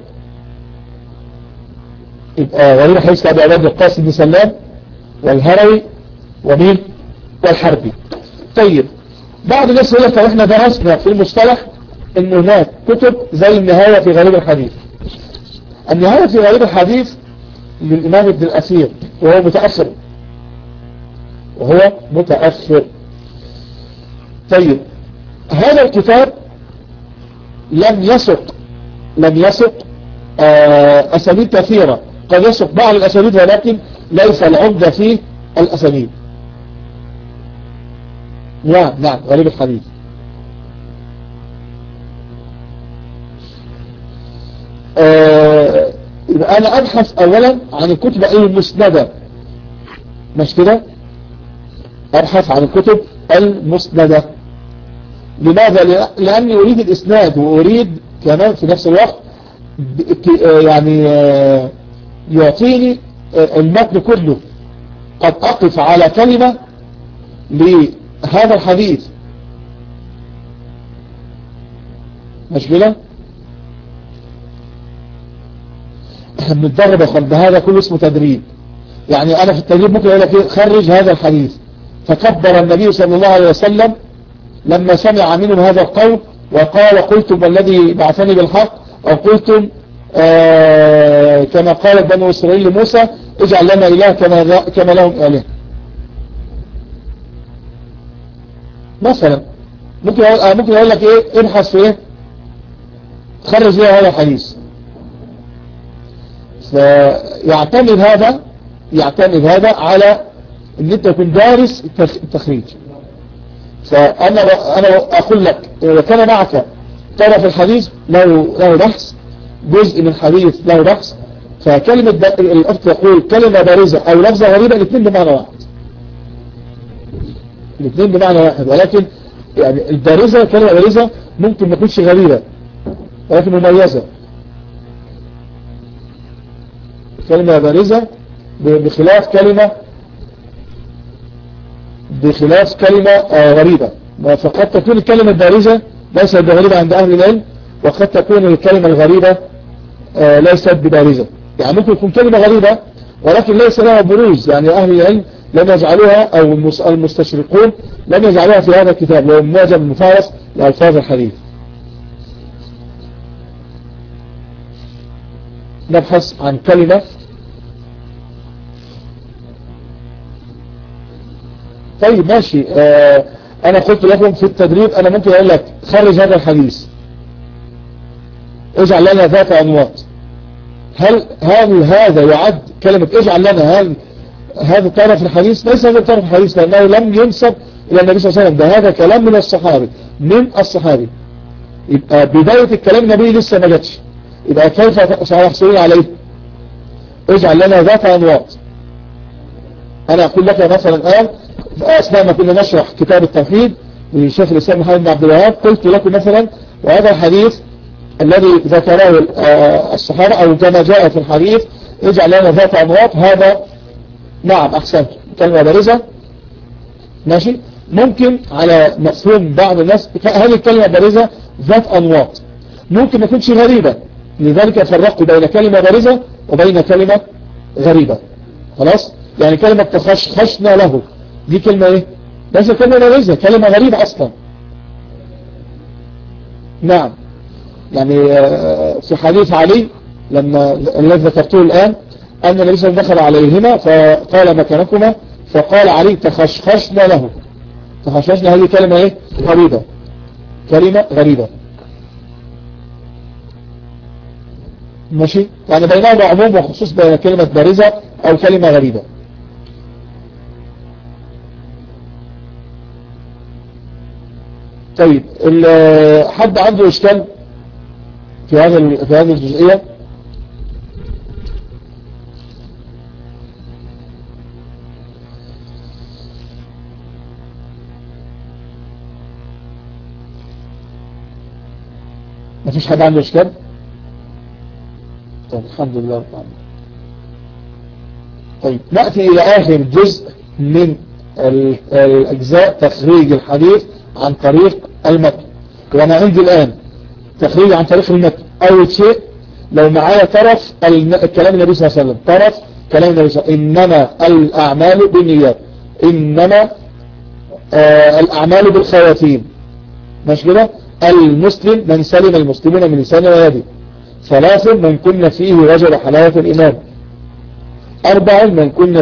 يبقى غريب الحديث لأبي عبيد القاسم بن سلام والهروي ومين والحربي. طيب بعض الناس يقول لك احنا درسنا في المصطلح ان هناك كتب زي النهاية في غريب الحديث. النهاية في غريب الحديث للإمام ابن الأثير وهو متأخر. طيب هذا الكتاب لم يسق أسانيد كثيرة، قد يسق بعض الأسانيد ولكن ليس العمدة فيه الأسانيد. نعم غريب الحديث. يبقى أنا أبحث أولا عن الكتب المسندة، مش كده؟ أبحث عن الكتب المسندة. لماذا؟ لأني أريد الإسناد وأريد كمان في نفس الوقت يعني يعطيني المتن كله. قد أقف على كلمة لهذا الحديث، مش كده؟ احنا بنتدرب يا اخوان، هذا كله اسمه تدريب. يعني انا في التدريب ممكن اقول لك خرج هذا الحديث، فكبر النبي صلى الله عليه وسلم لما سمع منهم هذا القول وقال قلتم والذي بعثني بالحق، او قلتم كما قالت بنو اسرائيل لموسى اجعل لنا اله كما لهم اله. مثلا ممكن اقول لك ايه، ابحث في ايه خرج لي هذا الحديث. فيعتمد هذا على ان انت تكون دارس التخريج. فانا اقول لك اذا كان معك طرف الحديث له بحث، جزء من الحديث له بحث، فكلمة الأخت تقول كلمة بارزة او لفظة غريبة، الاثنين بمعنى واحد، ولكن يعني البارزة كلمة بارزة ممكن ما تكونش غريبة ولكن مميزة. كلمة بارزة بخلاف كلمة غريبة. فقد تكون الكلمة البارزة ليست بغريبة عند أهل العلم، وقد تكون الكلمة الغريبة ليست ببارزة. يعني ممكن تكون كلمة غريبة ولكن ليس لها بروز، يعني أهل العلم لم يجعلوها أو المستشرقون لم يجعلوها في هذا الكتاب، وهو معجم المفارس لألفاظ الحديث. نبحث عن كلمة. طيب ماشي، أنا قلت لكم في التدريب أنا ممكن أقول لك خرج هذا الحديث، اجعل لنا ذات أنواط. هل هذا يعد كلمة اجعل لنا؟ هل هذا طرف الحديث؟ ليس هذا طرف الحديث، لأنه لم ينسب إلى النبي صلى الله عليه وسلم، ده هذا كلام من الصحابي. يبقى بداية الكلام النبي لسه ما جاتش، يبقى كيف سيحصلون عليه؟ اجعل لنا ذات أنواط. أنا أقول لك مثلا الآن أثناء ما كنا نشرح كتاب التوحيد للشيخ الإسلام محمد بن عبد الوهاب، قلت لكم مثلا وهذا الحديث الذي ذكره الصحابة أو كما جاء في الحديث اجعل لنا ذات أنواط، هذا نعم أحسنت كلمة بارزة ماشي. ممكن على مفهوم بعض الناس هذه الكلمة بارزة ذات أنواط ممكن ما تكونش غريبة، لذلك فرقوا بين كلمة بارزة وبين كلمة غريبة. خلاص، يعني كلمة تخشخشنا له دي كلمة ايه؟ ليس كلمة بارزة، كلمة غريبة أصلا. نعم، يعني في حديث علي لما الذي ذكرته الآن أن النبي صلى الله عليه وسلم دخل عليهما فقال مكانكما، فقال علي تخشخشنا له. تخشخشنا هذه كلمة ايه؟ غريبة، كلمة غريبة ماشي. يعني بينهما عموم وخصوص بين كلمة بارزة أو كلمة غريبة. طيب حد عنده إشكال في هذه الجزئية؟ ما فيش حد عنده إشكال؟ طيب الحمد لله. طيب نأتي إلى آخر جزء من الأجزاء، تخريج الحديث عن طريق المتن. وأنا عندي الآن تخريج عن طريق المتن. أول شيء لو معايا طرف كلام النبي صلى الله عليه وسلم، طرف كلام النبي صلى الله عليه وسلم إنما الأعمال بالنيات، إنما الأعمال بالخواتيم، مش كده؟ المسلم من سلم المسلمون من لسانه ويده. 3 من كن فيه وجد حلاوة الإيمان. 4 من كن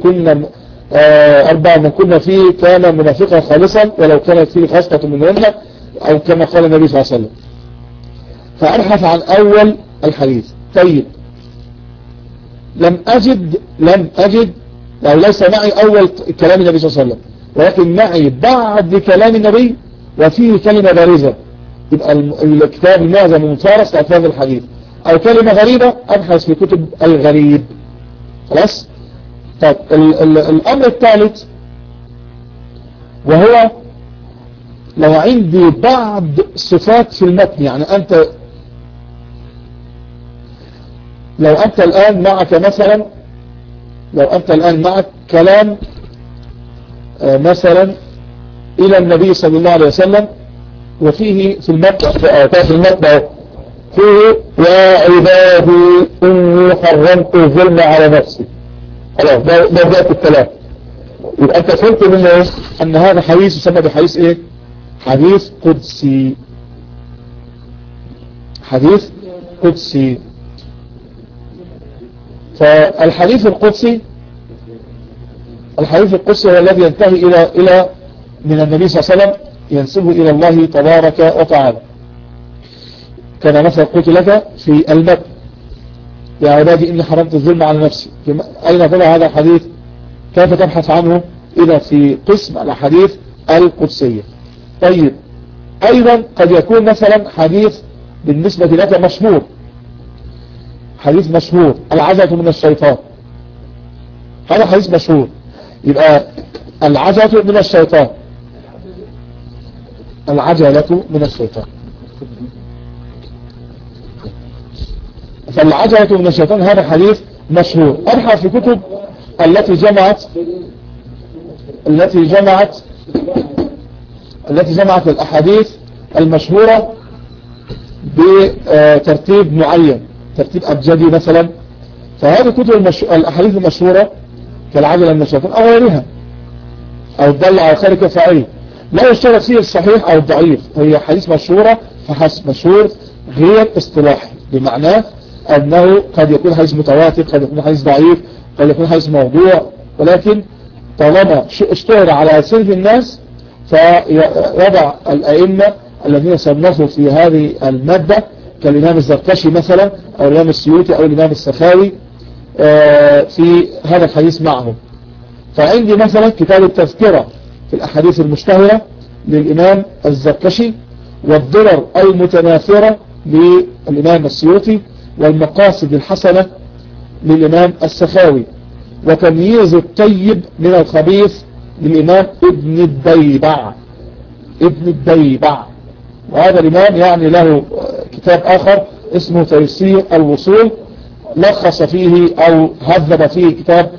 فيه كان منافقا خالصا ولو كانت فيه خاصة منهن، أو كما قال النبي صلى الله عليه وسلم. فأبحث عن أول الحديث. طيب لم أجد أو ليس معي أول كلام النبي صلى الله عليه وسلم، ولكن معي بعد كلام النبي وفيه كلمة بارزة، يبقى الكتاب المعظم المفارس لألفاظ الحديث. أو كلمة غريبة أبحث في كتب الغريب. خلاص. طيب الأمر الثالث وهو لو عندي بعض صفات في المتن، يعني لو أنت الآن معك كلام مثلا إلى النبي صلى الله عليه وسلم، وفيه في المتن فيه يا عبادي إني حرمت الظلم على نفسي. خلاص ده جاءت الكلام. يبقى أنت فهمت منه إيه؟ أن هذا حديث يسمى بحديث إيه؟ حديث قدسي. حديث قدسي. فالحديث القدسي هو الذي ينتهي إلى من النبي صلى الله عليه وسلم، ينسبه إلى الله تبارك وتعالى. كما مثلا قلت لك في المتن يا عبادي إني حرمت الظلم على نفسي. أين تضع هذا الحديث؟ كيف تبحث عنه؟ إلى في قسم الحديث القدسية. طيب أيضا قد يكون مثلا حديث بالنسبة لك مشهور، حديث مشهور العجلة من الشيطان، هذا حديث مشهور. يبقى العجلة من الشيطان، العجلة من الشيطان. فالعجلة من الشيطان هذا حديث مشهور. أبحث في كتب التي جمعت الأحاديث المشهورة بترتيب معين، ترتيب أبجدي مثلا. فهذه كتب الأحاديث المشهورة كالعجلة من الشيطان أو غيرها، أو الدل على خير كفاعله، لا يشترط فيه الصحيح أو الضعيف، هي حديث مشهورة فحسب، مشهور غير اصطلاحي، بمعناه أنه قد يكون حديث متواتر، قد يكون حديث ضعيف، قد يكون حديث موضوع، ولكن طالما اشتهر على ألسنة الناس فيضع الأئمة الذين صنفوا في هذه المادة كالإمام الزركشي مثلا أو الإمام السيوطي أو الإمام السخاوي في هذا الحديث معهم. فعندي مثلا كتاب التذكرة في الأحاديث المشتهرة للإمام الزركشي، والضرر المتناثرة للإمام السيوطي، والمقاصد الحسنة للإمام السخاوي، وتمييز الطيب من الخبيث للإمام ابن الديبع. وهذا الإمام يعني له كتاب آخر اسمه تيسير الوصول، لخص فيه أو هذب فيه كتاب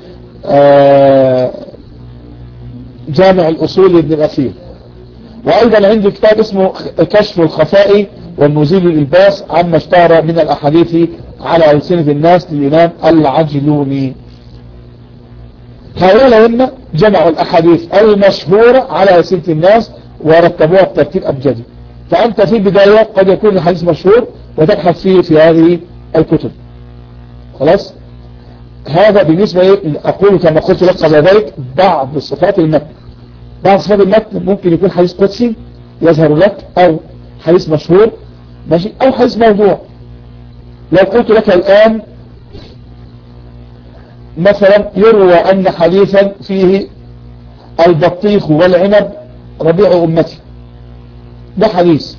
جامع الأصول لابن الأثير. وأيضا عندي كتاب اسمه كشف الخفاء والمزيل الإلباس عما اشتهر من الأحاديث على ألسنة الناس للإمام العجلوني. هؤلاء الأئمة جمعوا الأحاديث المشهورة على ألسنة الناس ورتبوها بترتيب أبجدي. فأنت في البداية قد يكون الحديث مشهور وتبحث فيه في هذه الكتب. خلاص، هذا بالنسبة أقول كما قلت لك قبل ذلك بعض صفات المتن. بعض صفات المتن ممكن يكون حديث قدسي يظهر لك، أو حديث مشهور ماشي، أو حديث موضوع. لو قلت لك الآن مثلا يروى أن حديثا فيه البطيخ والعنب ربيع أمتي، ده حديث،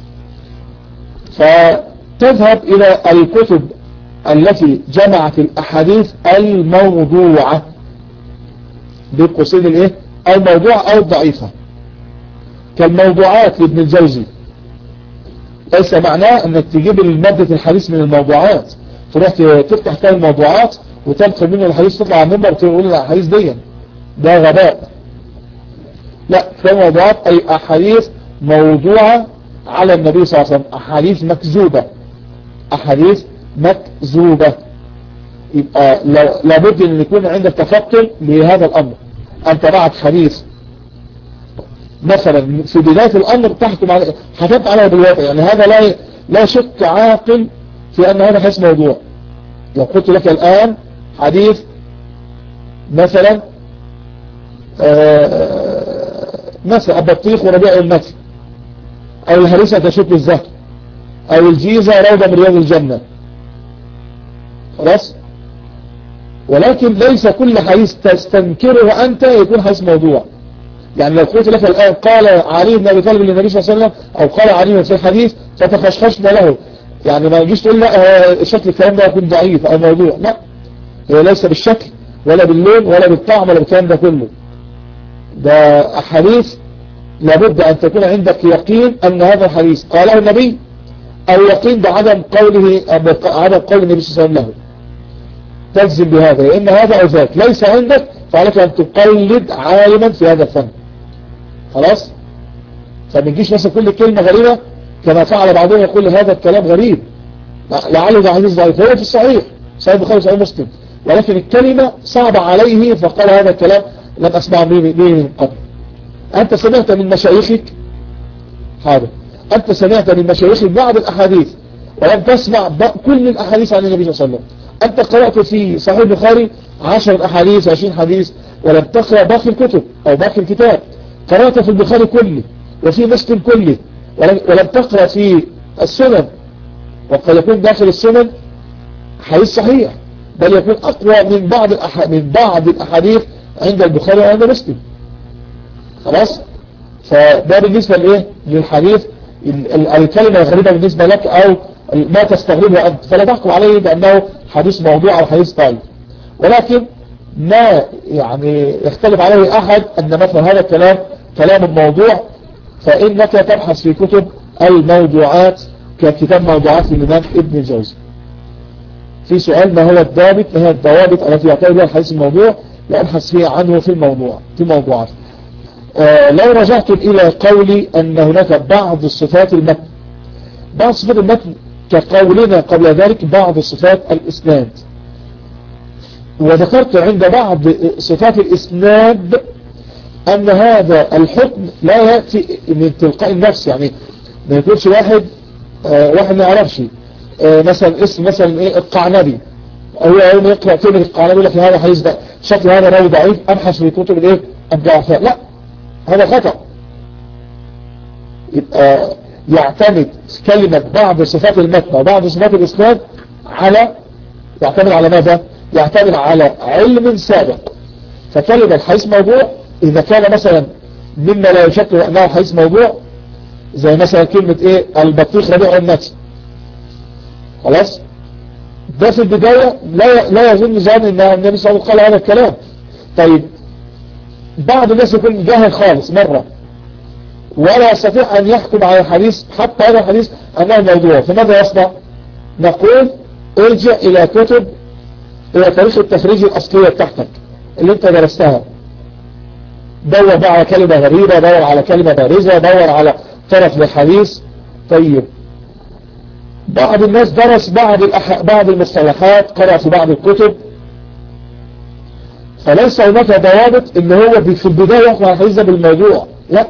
فتذهب إلى الكتب التي جمعت الأحاديث الموضوعة بقصيد الايه الموضوعة أو الضعيفة، كالموضوعات لابن الجوزي. ليس معناه أنك تجيب المادة الحديث من الموضوعات تروح تفتح كتاب الموضوعات وتدخل منه الحديث تطلع على المنبر وتقول الحديث دي، ده غباء. لا، كالموضوعات أي أحاديث موضوعة على النبي صلى الله عليه وسلم، أحاديث مكذوبة، أحاديث مكذوبة. يبقى لابد أن يكون عندك تفطن لهذا الأمر. أنت معك حديث مثلا في بداية الأمر تحكم عليه، حكمت عليه بالواقع، يعني هذا لا شك عاقل في أن هذا حديث موضوع. لو قلت لك الآن حديث مثلا مثلا البطيخ وربيع المثل، أو الهريسة تشك الزهر، أو الجيزة روضة من رياض الجنة، خلاص. ولكن ليس كل حديث تستنكره أنت يكون حديث موضوع. يعني لو قلت لك الآن قال علي بن أبي طالب للنبي صلى الله عليه وسلم، أو قال علي في الحديث فتخشخشنا له، يعني ما يجيش تقول لا شكل الكلام ده يكون ضعيف أو موضوع، لا، هي ليس بالشكل ولا باللون ولا بالطعم ولا بالكلام ده كله. ده أحاديث لابد أن تكون عندك يقين أن هذا الحديث قاله النبي، أو يقين بعدم قوله عدم قول النبي صلى الله عليه وسلم، تجزم بهذا، لأن هذا أو ذاك ليس عندك، فعليك أن تقلد عالما في هذا الفن. خلاص، فما تجيش مثلا كل كلمة غريبة كما فعل بعضهم يقول هذا الكلام غريب لعله ده حديث ضعيف، هو في الصحيح صحيح البخاري صحيح مسلم، ولكن الكلمة صعبة عليه فقال هذا الكلام لم أسمع به من قبل. أنت سمعت من مشايخك، حاضر، أنت سمعت من مشايخك بعض الأحاديث ولم تسمع كل الأحاديث عن النبي صلى الله عليه وسلم. أنت قرأت في صحيح البخاري 10 أحاديث 20 حديث ولم تقرأ باقي الكتب أو باقي الكتاب، قرأت في البخاري كله وفي مسلم كله ولم تقرأ في السنن، وقد يكون داخل السنن حديث صحيح بل يكون أقوى من بعض الأحاديث عند البخاري وعند مسلم. خلاص، فده بالنسبة لإيه للحديث الكلمة غريبة بالنسبة لك أو ما تستغربه أنت، فلا تحكم عليه بأنه حديث موضوع أو حديث طيب. ولكن ما يعني يختلف عليه أحد أن مثلا هذا الكلام كلام موضوع، فإنك تبحث في كتب الموضوعات ككتاب موضوعات للإمام ابن الجوزي. في سؤال ما هو الضابط، ما هي الضوابط التي يعتبر بها الحديث الموضوع؟ لأبحث فيها عنه في موضوعات. لو رجعت إلى قولي أن هناك بعض الصفات المتن، بعض صفات المتن كقولنا قبل ذلك بعض صفات الإسناد، وذكرت عند بعض صفات الإسناد أن هذا الحكم لا يأتي من تلقاء النفس، يعني ما يكونش واحد ما يعرفش، مثلا اسم مثلا ايه القعنبي، هو يوم يقرأ كلمة القعنبي يقول لك هذا حديث ده شكل هذا راوي ضعيف ابحث في كتب الايه الضعفاء، لا هذا خطأ. يبقى يعتمد كلمة بعض صفات المتن وبعض صفات الإسناد على، يعتمد على ماذا؟ يعتمد على علم سابق. فكلمة الحديث موضوع إذا كان مثلا مما لا يشك أنه حديث موضوع، زي مثلا كلمة ايه البطيخ ربيع النتن، خلاص ده في البداية لا يظن ظن ان النبي صلى الله عليه وسلم قال هذا الكلام. طيب بعض الناس يكون جاهل خالص مرة ولا يستطيع ان يحكم على الحديث حتى هذا الحديث انه موضوع، فماذا يصنع؟ نقول ارجع الى كتب، الى تاريخ التخريج الاصلية بتاعتك اللي انت درستها، دور بقى على كلمة غريبة، دور على كلمة بارزة، دور على طرف للحديث. طيب بعض الناس درس بعض المصطلحات، قرأ في بعض الكتب، فليس هناك ضوابط ان هو في البداية يحكم على الحديث ده بالموضوع، لا،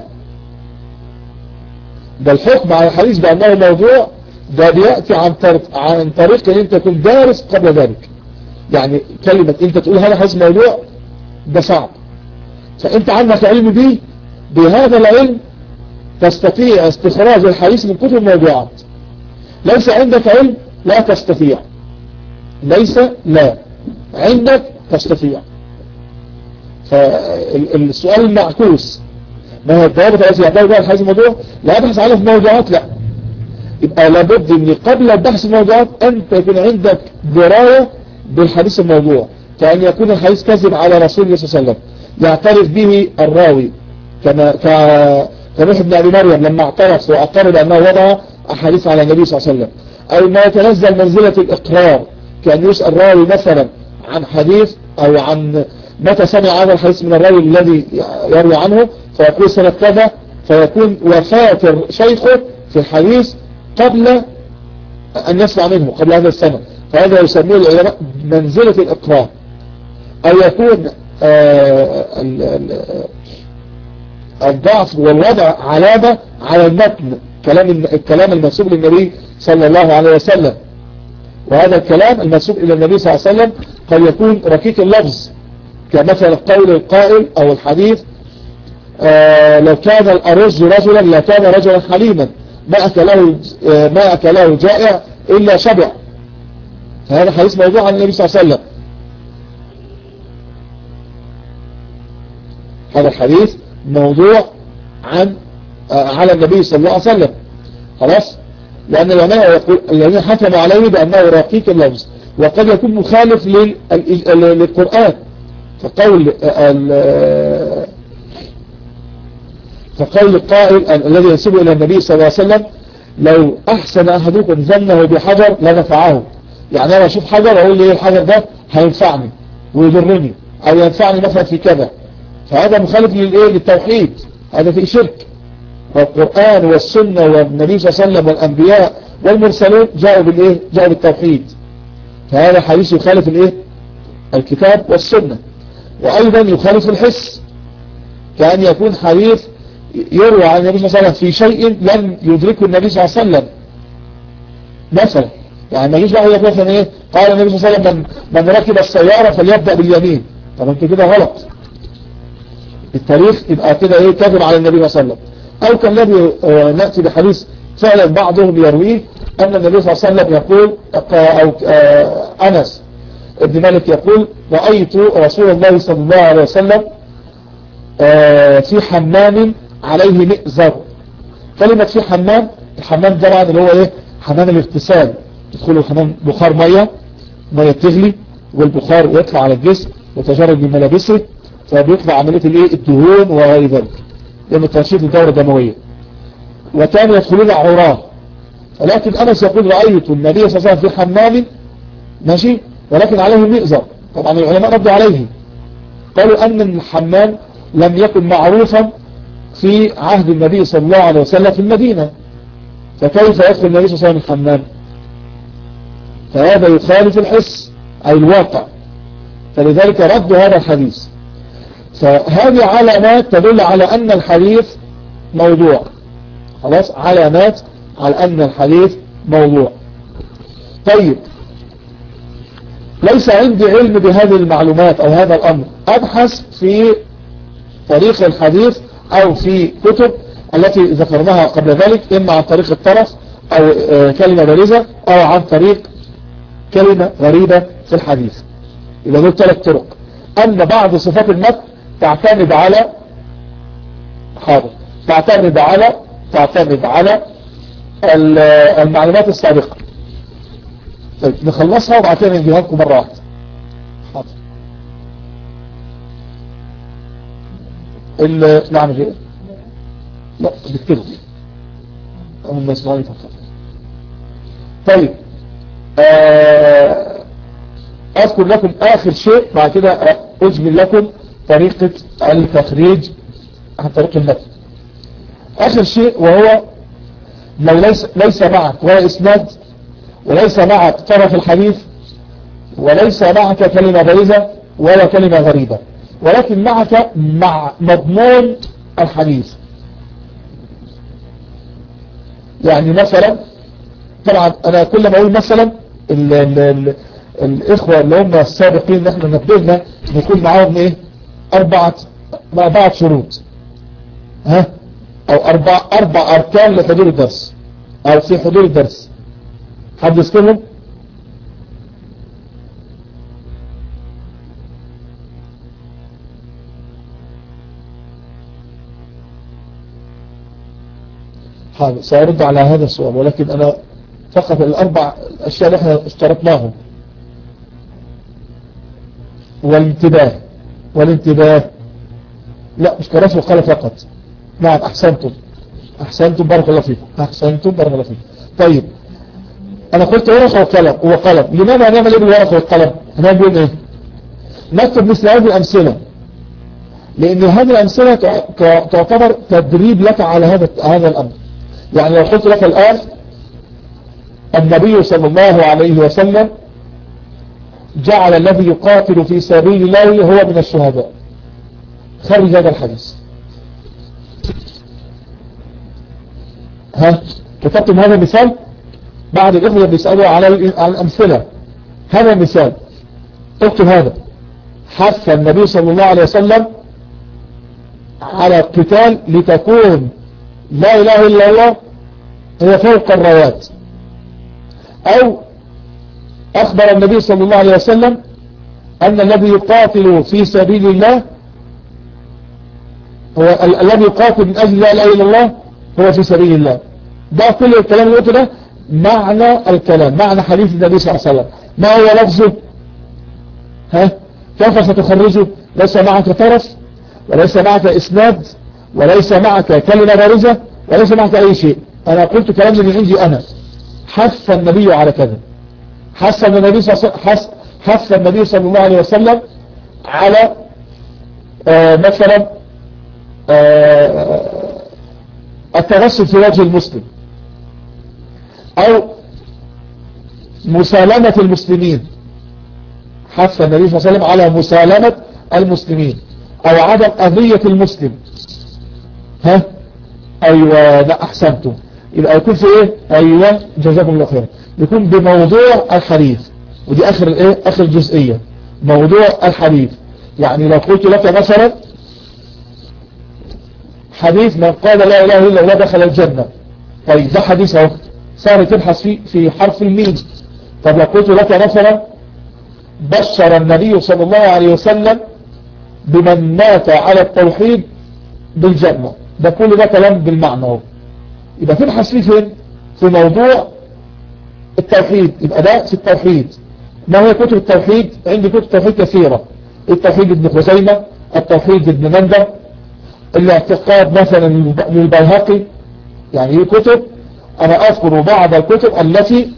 ده الحكم على الحديث بأنه موضوع ده بيأتي عن طريق ان انت تكون دارس قبل ذلك. يعني كلمة انت تقول هذا حديث موضوع ده صعب، فانت عندك علم به، بهذا العلم تستطيع استخراج الحديث من كتب الموضوعات. ليس عندك علم لا تستطيع، ليس لا عندك تستطيع. فالسؤال المعكوس ما هي الضوابط التي يعتبر بها الحديث الموضوع؟ لا أبحث عنه في موضوعات، لا، يبقى لابد ان قبل البحث في الموضوعات انت يكون عندك دراية بالحديث الموضوع، كأن يكون الحديث كذب على رسول الله صلى الله عليه وسلم يعترف به الراوي، كنوح بن أبي مريم لما اعترف وأقر بأنه وضع أحاديث على النبي صلى الله عليه وسلم، أو ما يتنزل منزلة الإقرار، كأن يسأل راوي مثلا عن حديث أو عن متى سمع هذا الحديث من الراوي الذي يروي عنه، فيقول سنة كذا، فيكون وفاة شيخه في الحديث قبل أن يسمع منه، قبل هذا السنة، فهذا يسميه العلماء منزلة الإقرار. أو يكون الضعف والوضع علامة على المتن، الكلام المنسوب للنبي صلى الله عليه وسلم، وهذا الكلام المنسوب إلى النبي صلى الله عليه وسلم قد يكون ركيك اللفظ، كمثل قول القائل أو الحديث لو كان الأرز رجلا لكان رجلا حليما ما أكله جائع إلا شبع، فهذا حديث موضوع عن النبي صلى الله عليه وسلم. هذا الحديث موضوع على النبي صلى الله عليه وسلم، خلاص، لأن العلماء الذين حكموا عليه بأنه رقيق اللفظ وقد يكون مخالف للقرآن، فقول القائل الذي ينسب إلى النبي صلى الله عليه وسلم لو أحسن أحدكم ظنه بحجر لنفعه، يعني أنا أشوف حجر أقول لي الحجر ده هينفعني ويضرني أو ينفعني مثلا في كذا، فهذا مخالف للتوحيد، هذا في شرك. والقرآن والسنة والنبي صلى الله عليه وسلم والأنبياء والمرسلين جاءوا بالتوحيد، فهذا حديث يخالف الكتاب والسنة. وأيضا يخالف الحس، كأن يكون حديث يروى عن النبي صلى الله عليه وسلم في شيء لم يدركه النبي صلى الله عليه وسلم، مثلا يعني ما يجيش واحد يقول مثلا قال النبي صلى الله عليه وسلم من ركب السيارة فليبدأ باليمين، طب انت كده غلط، التاريخ يبقى كده كذب على النبي صلى الله عليه وسلم. أو كالذي نأتي بحديث فعلا بعضهم يرويه أن النبي صلى الله عليه وسلم يقول، أو أنس ابن مالك يقول رأيت رسول الله صلى الله عليه وسلم في حمام عليه مئزر. كلمة في حمام، الحمام طبعا اللي هو حمام الاغتسال، تدخل الحمام بخار مية تغلي والبخار يطلع على الجسم وتجرد من ملابسه، فبيطلع عملية الدهون وغير ذلك لأنه تنشيط الدورة الدموية، وكانوا يدخلون عراه. ولكن أنس يقول رأيت النبي صلى الله عليه وسلم في حمام ماشي ولكن عليه مئزر. طبعا العلماء ردوا عليه، قالوا أن الحمام لم يكن معروفا في عهد النبي صلى الله عليه وسلم في المدينة، فكيف يدخل النبي صلى الله عليه وسلم الحمام؟ فهذا يخالف الحس أي الواقع، فلذلك ردوا هذا الحديث. فهذه علامات تدل على أن الحديث موضوع، خلاص، علامات على أن الحديث موضوع. طيب ليس عندي علم بهذه المعلومات او هذا الامر، ابحث في طريق الحديث او في كتب التي ذكرناها قبل ذلك، اما عن طريق الطرف او كلمة بارزة او عن طريق كلمة غريبة في الحديث. يبقى دول 3 طرق. أن بعض صفات المتن تعتمد على تعتمد على المعلومات السابقة. طيب نخلصها وبعد كده نجيبها لكم مرة واحدة. حاضر. نعمل ايه؟ لا بكتبه هم يسمعوني فقط. طيب أذكر لكم آخر شيء، بعد كده أجمل لكم طريقة التخريج عن طريق المتن. آخر شيء وهو لو ليس معك ولا إسناد، وليس معك طرف الحديث، وليس معك كلمة بارزة ولا كلمة غريبة، ولكن معك مع مضمون الحديث. يعني مثلا، طبعا أنا كل ما أقول مثلا الإخوة اللي هم السابقين اللي احنا نبدلنا نكون معاهم ايه 4 شروط، ها، او 4 أركان لحضور الدرس او في حضور الدرس. حد يذكرهم؟ حاضر، سأرد على هذا السؤال، ولكن أنا فقط 4 أشياء اللي احنا اشترطناهم. والانتباه لا مش كراسي وقال فقط. نعم أحسنتم بارك الله فيكم، طيب أنا قلت ورقة وقلم. لماذا نعمل ايه بالورقة والقلم؟ هنعمل ايه؟ نكتب مثل هذه الأمثلة، لأن هذه الأمثلة تعتبر تدريب لك على هذا الأمر. يعني لو قلت لك الآن النبي صلى الله عليه وسلم جعل الذي يقاتل في سبيل الله هو من الشهداء، خرج هذا الحديث. كتبتم هذا المثال؟ بعد الإخوة بيسألوا على الأمثلة. هذا المثال اكتب هذا: حث النبي صلى الله عليه وسلم على القتال لتكون لا إله إلا الله هي فوق الرايات. أو أخبر النبي صلى الله عليه وسلم أن الذي يقاتل في سبيل الله هو الذي يقاتل من أجل لا إله إلا الله هو في سبيل الله. ده كل الكلام اللي قلته ده معنى الكلام، معنى حديث النبي صلى الله عليه وسلم. ما هو لفظه؟ كيف ستخرجه؟ ليس معك طرف، وليس معك إسناد، وليس معك كلمة بارزة، وليس معك أي شيء. أنا قلت كلام من عندي أنا. حث النبي على كذا، حث النبي صلى الله عليه وسلم على مثلا التغسل في وجه المسلم، أو مسالمة المسلمين. حث النبي صلى الله عليه وسلم على مسالمة المسلمين، أو عدم أذية المسلم. أيوة، لا أحسنتم. يبقى يكون في إيه؟ أيوة، جزاكم الله خير. يكون بموضوع الحديث، ودي آخر جزئية، موضوع الحديث. يعني لو قلت لك مثلا حديث من قال لا إله إلا الله دخل الجنة، طيب ده حديث اهو، صار تبحث فيه في حرف الميم. طب لو قلت لك مثلا بشر النبي صلى الله عليه وسلم بمن مات على التوحيد بالجنة، ده كل ده كلام بالمعنى اهو. يبقى تبحث فيه فين؟ في موضوع التوحيد. يبقى ده في التوحيد. ما هي كتب التوحيد؟ عندي كتب التوحيد كثيرة: التوحيد ابن خزيمة، التوحيد ابن مندى، الاعتقاد مثلا للبيهقي. يعني هي كتب، أنا أذكر بعض الكتب التي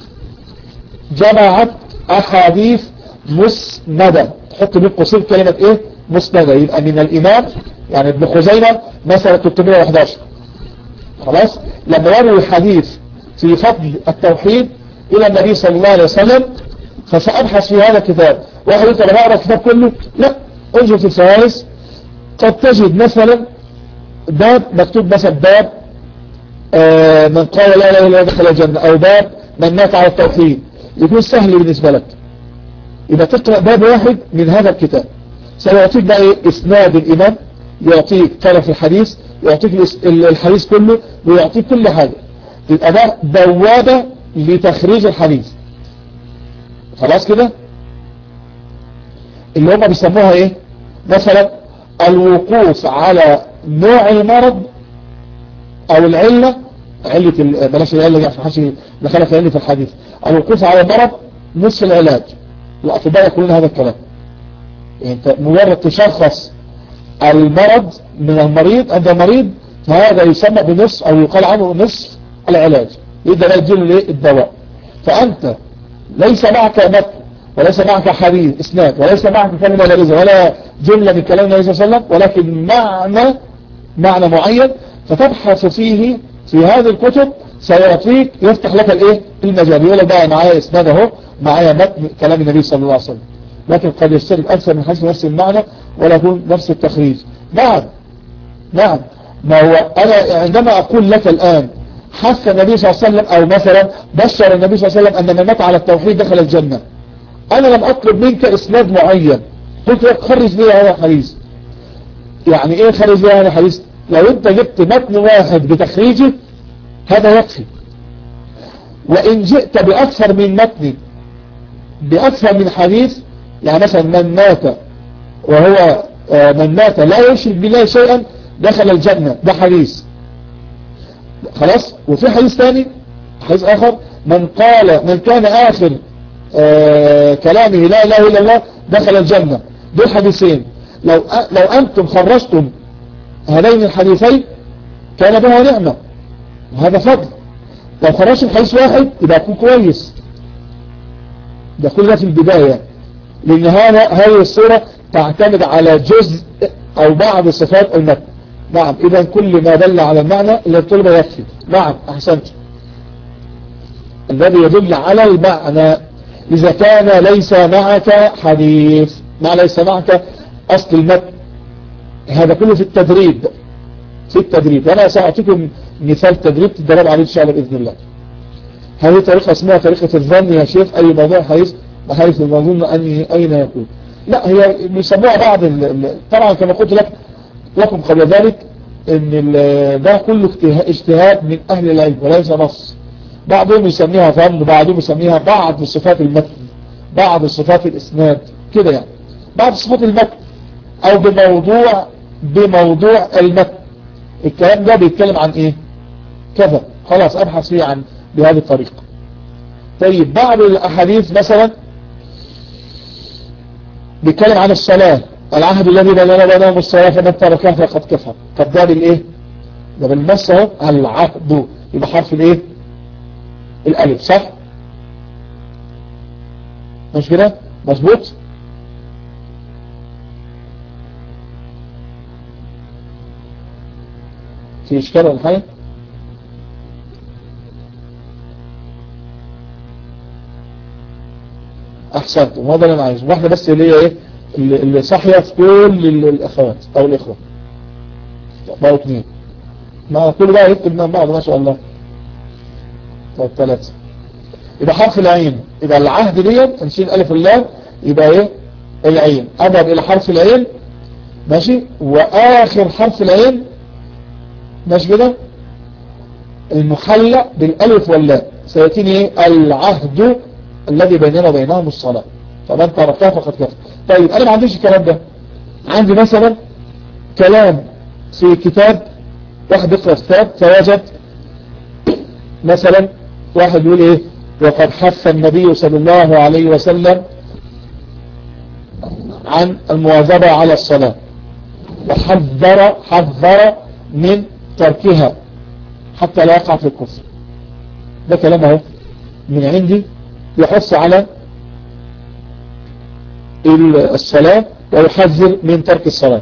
جمعت أحاديث مسندة. تحط بين قوسين كلمة إيه؟ مسندة. يبقى من الإمام يعني ابن خزيمة مثلا 311. خلاص، لما يروي الحديث في فضل التوحيد إلى النبي صلى الله عليه وسلم، فسأبحث في هذا الكتاب. واحد يقول أنا بقرأ الكتاب كله؟ لا، انظر في الفوائس. قد تجد مثلا باب مكتوب مثلا باب من قال لا إله إلا الله دخل الجنة، أو باب من مات على التوحيد. يكون سهل بالنسبة لك. إذا تقرأ باب واحد من هذا الكتاب سيعطيك بقى إيه؟ إسناد الإمام، يعطيك طرف الحديث، يعطيك الحديث كله، ويعطيك كل حاجة. يبقى ده بوابة لتخريج الحديث. خلاص كده؟ اللي هم بيسموها ايه؟ مثلا الوقوف على نوع المرض او العلة، بلاش العلة دي عشان حاجة دخلت العلة في الحديث. الوقوف على المرض نصف العلاج. الأطباء يقولون هذا الكلام. يعني انت مجرد تشخص المرض من المريض عند المريض، فهذا يسمى بنصف او يقال عنه نصف العلاج. يبدأ لا يجيله ليه؟ الدواء. فأنت ليس معك متن، وليس معك حديث اسناد، وليس معك كلمة بارزة ولا جملة من كلام النبي صلى الله عليه وسلم، ولكن معنى معين فتبحث فيه في هذه الكتب، سيعطيك يفتح لك الايه؟ المجال. يقول لك بقى معايا اسناد اهو، معايا متن كلام النبي صلى الله عليه وسلم. لكن قد يشترك أكثر من حديث نفس المعنى ولا يكون نفس التخريج. نعم. ما هو أنا عندما أقول لك الآن حث النبي صلى الله عليه وسلم، أو مثلا بشر النبي صلى الله عليه وسلم أن من مات على التوحيد دخل الجنة، أنا لم أطلب منك إسناد معين، قلت لك خرج لي هذا الحديث. يعني إيه خرج لي هذا الحديث؟ لو أنت جبت متن واحد بتخريجه هذا يكفي. وإن جئت بأكثر من متن بأكثر من حديث، يعني مثلا من مات لا يشرك بالله شيئا دخل الجنة، ده حديث خلاص. وفي حديث ثاني، حديث آخر، من كان آخر كلامه لا إله إلا الله دخل الجنة. دول حديثين. لو أنتم خرجتم هذين الحديثين كان بها نعمة وهذا فضل. لو خرجت الحديث واحد يبقى يكون كويس. ده كل ده في البداية، لأن هذه الصورة تعتمد على جزء أو بعض صفات المتن. نعم. إذا كل ما دل على المعنى اللي الطلبة يكفي. نعم أحسنت. الذي يدل على المعنى. إذا كان ليس معك حديث، ما ليس معك أصل المتن، هذا كله في التدريب. وأنا سأعطيكم مثال تدريب تدرب عليه إن شاء الله بإذن الله. هذه طريقة اسمها طريقة الظن يا شيخ. أي موضوع حديث بحيث المظن أين يكون. لا، هي بيسموها بعض طبعا كما قلت لكم قبل ذلك ان ده كله اجتهاد من اهل العلم وليس نص. بعضهم يسميها ظن، بعضهم يسميها بعض صفات المتن، بعض صفات الاسناد كده، يعني بعض صفات المتن او بموضوع المتن. الكلام ده بيتكلم عن ايه كذا، خلاص ابحث فيه بهذه الطريقة. طيب بعض الاحاديث مثلا بيتكلم عن الصلاة، العهد الذي بيننا وبينهم الصلاة فمن تركها فقد كفر. طب ده بالايه؟ ده بالنص اهو، العهد يبقى حرف الايه؟ الالف، صح؟ مش كده؟ مظبوط؟ في اشكال ولا حاجة؟ احسنت. وهذا اللي انا عايزه. واحدة بس اللي هي ايه اللي صحية في كل الاخوات او الاخوة بقوا 2. ما كل بقى يكتب من بعض ما شاء الله. طيب 3. يبقى حرف العين. يبقى العهد ديت نشيل الف اللام، يبقى ايه؟ العين. اذهب الى حرف العين، ماشي، واخر حرف العين ماشي كده المحلى بالالف واللام سيأتيني ايه؟ العهد الذي بيننا وبينهم الصلاة فمن تركها فقد كفر. طيب انا ما عنديش الكلام ده. عندي مثلا كلام في كتاب، واحد يقرأ كتاب فوجد مثلا واحد يقول ايه؟ وقد حث النبي صلى الله عليه وسلم عن المواظبة على الصلاة وحذر من تركها حتى لا يقع في الكفر. ده كلام اهو من عندي يحث على الصلاة ويحذر من ترك الصلاة.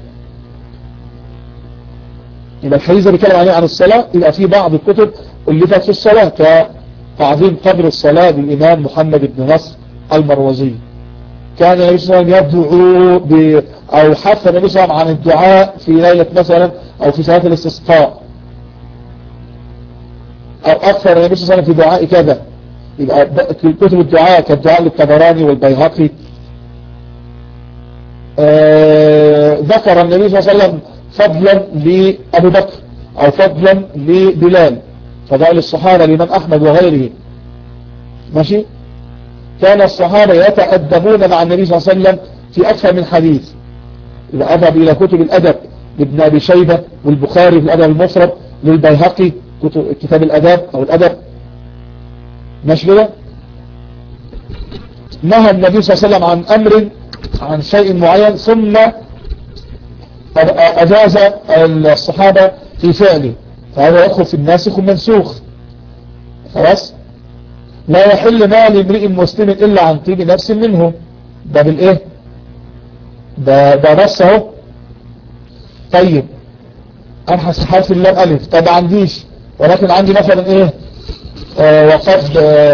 يبقى الحديث اللي بيتكلم عليه عن الصلاة يبقى في بعض الكتب ألفت في الصلاة، كتعظيم قدر الصلاة للإمام محمد بن نصر المروزي. كان النبي صلى الله عليه وسلم يدعو أو حث النبي صلى الله عليه وسلم عن الدعاء في ليلة مثلا أو في صلاة الاستسقاء، أو أكثر النبي صلى الله عليه وسلم في دعاء كذا. يبقى كتب الدعاء كالدعاء للطبراني والبيهقي. ذكر النبي صلى الله عليه وسلم فضلا لأبي بكر أو فضلا لبلال، فضائل الصحابة لمن أحمد وغيره. ماشي. كان الصحابة يتأدبون مع النبي صلى الله عليه وسلم في أكثر من حديث. إذا أذهب إلى كتب الأدب لابن أبي شيبة والبخاري في الأدب المفرد، للبيهقي كتاب الأدب أو الأدب. ماشي كده. نهى النبي صلى الله عليه وسلم عن أمر، عن شيء معين، ثم أجاز الصحابة في فعله، فهذا يدخل في الناسخ والمنسوخ. خلاص. لا يحل مال امرئ مسلم إلا عن طيب نفس منه. ده بالإيه؟ ده بس اهو. طيب أبحث حرف اللام ألف، طب عنديش، ولكن عندي مثلا إيه؟ وقد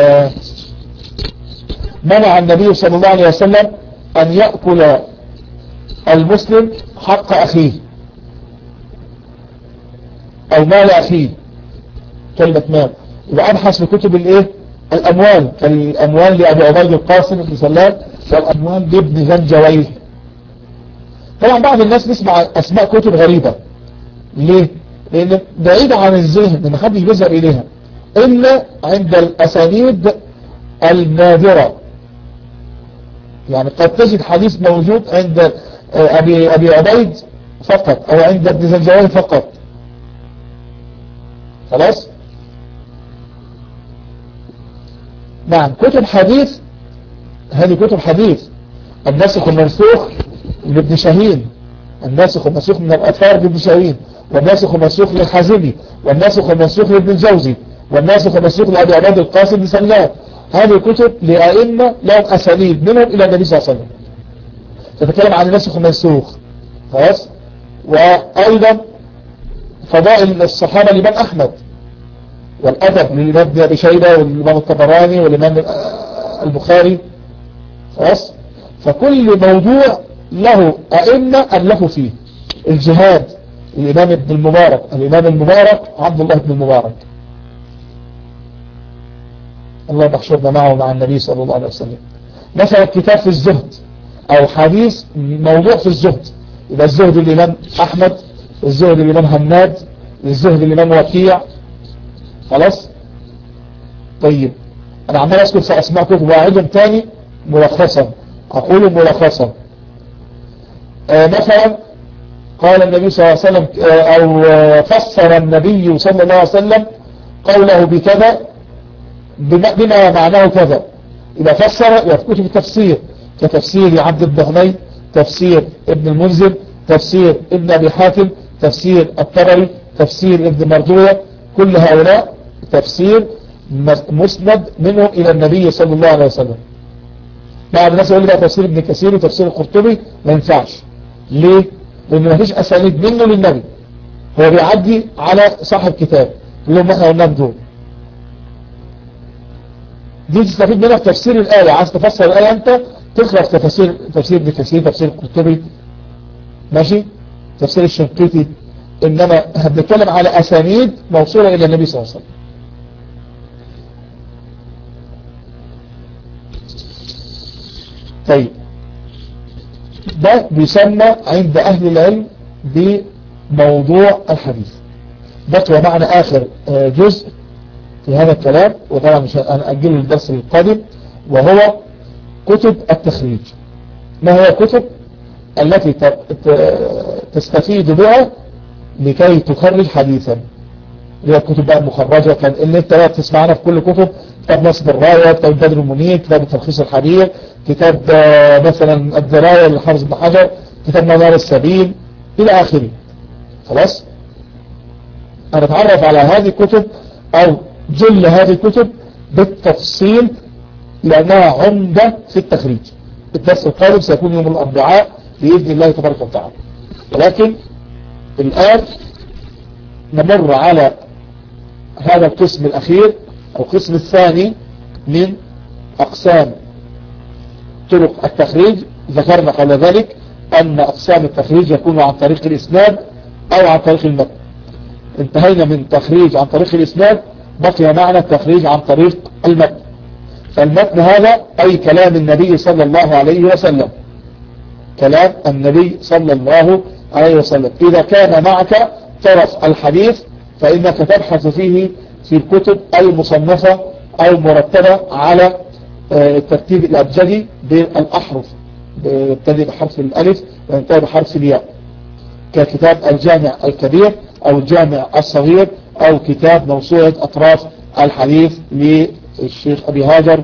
منع النبي صلى الله عليه وسلم أن يأكل المسلم حق أخيه أو مال أخيه، كلمة مال. يبقى أبحث في كتب الإيه؟ الأموال، كالأموال لأبي عبيد القاسم بن سلام، والأموال لابن زنجويه. طبعا بعض الناس نسمع أسماء كتب غريبة. ليه؟ لأن بعيدة عن الذهن، ما حدش بيذهب إليها إلا عند الأسانيد النادرة. يعني قد تجد حديث موجود عند أبي عبيد فقط، أو عند ابن زنجويه فقط. خلاص. نعم. كتب حديث، هذه كتب حديث. الناسخ والمنسوخ لابن شاهين، الناسخ والمنسوخ من الأطهار لابن شاهين، والناسخ والمنسوخ للحازمي، والناسخ والمنسوخ لابن الجوزي، والناسخ والمنسوخ لأبي عبيد القاسم بن سلام. هذه كتب لأئمة لهم أسانيد منهم إلى النبي صلى الله عليه وسلم، تتكلم عن الناسخ والمنسوخ. خلاص. وأيضا فضائل الصحابة لمن أحمد، والأدب للإمام ابن أبي شيبة والإمام الطبراني والإمام البخاري. خلاص. فكل موضوع له أئمة ألفوا فيه. الجهاد الإمام ابن المبارك، الإمام المبارك عبد الله بن المبارك، الله يحشرنا معه مع النبي صلى الله عليه وسلم. مثلا كتاب في الزهد أو حديث موضوع في الزهد، يبقى الزهد الإمام أحمد، الزهد الإمام هناد، الزهد الإمام وكيع. خلاص. طيب أنا عمال أذكر في أسماء كتب وأعيدهم تاني ملخصا، أقول ملخصا. مثلا قال النبي صلى الله عليه وسلم، أو فسر النبي صلى الله عليه وسلم قوله بكذا بما معناه كذا. إذا فسر يبقى في كتب التفسير، كتفسير عبد بن حميد، تفسير ابن المنذر، تفسير ابن أبي حاتم، تفسير الطبري، تفسير ابن مردوية. كل هؤلاء تفسير مسند منهم إلى النبي صلى الله عليه وسلم. بعض الناس يقول لي بقى تفسير ابن كثير وتفسير القرطبي ما ينفعش. ليه؟ لأن ما فيش أسانيد منه للنبي، هو بيعدي على صاحب كتاب اللي هم احنا قلنا دول. دي تستفيد منها في تفسير الآية. عايز تفسر الآية أنت تقرأ في تفسير ابن كثير، تفسير القرطبي، ماشي، تفسير الشنقيطي. إنما هنتكلم على أسانيد موصولة إلى النبي صلى الله عليه وسلم. طيب ده بيسمى عند أهل العلم بموضوع الحديث. ده هو معنى آخر جزء في هذا الكلام، وطبعا مش هنأجله للدرس القادم، وهو كتب التخريج. ما هي كتب التي تستفيد بها لكي تخرج حديثا؟ اللي هي الكتب بقى المخرجة، كان اللي انت بقى بتسمعنا في كل كتب، كتاب نصب الراية، كتاب بدر المنير، كتاب تلخيص الحديث، كتاب مثلا الدراية للحافظ بن حجر، كتاب منار السبيل إلى آخره. خلاص. أنا أتعرف على هذه الكتب أو جل هذه الكتب بالتفصيل لأنها عمدة في التخريج. الدرس القادم سيكون يوم الأربعاء بإذن الله تبارك وتعالى. ولكن الآن نمر على هذا القسم الأخير أو القسم الثاني من أقسام طرق التخريج. ذكرنا قبل ذلك أن أقسام التخريج يكون عن طريق الإسناد أو عن طريق المتن. انتهينا من تخريج عن طريق الإسناد، بقي معنا التخريج عن طريق المتن. فالمتن هذا أي كلام النبي صلى الله عليه وسلم، كلام النبي صلى الله عليه وسلم. إذا كان معك طرف الحديث فإنك تبحث فيه في الكتب المصنفة أو مرتبة على الترتيب الأبجدي بالأحرف، يبتدئ بحرف الألف وينتهي بحرف الياء، ككتاب الجامع الكبير أو الجامع الصغير أو كتاب موسوعة أطراف الحديث للشيخ أبي هاجر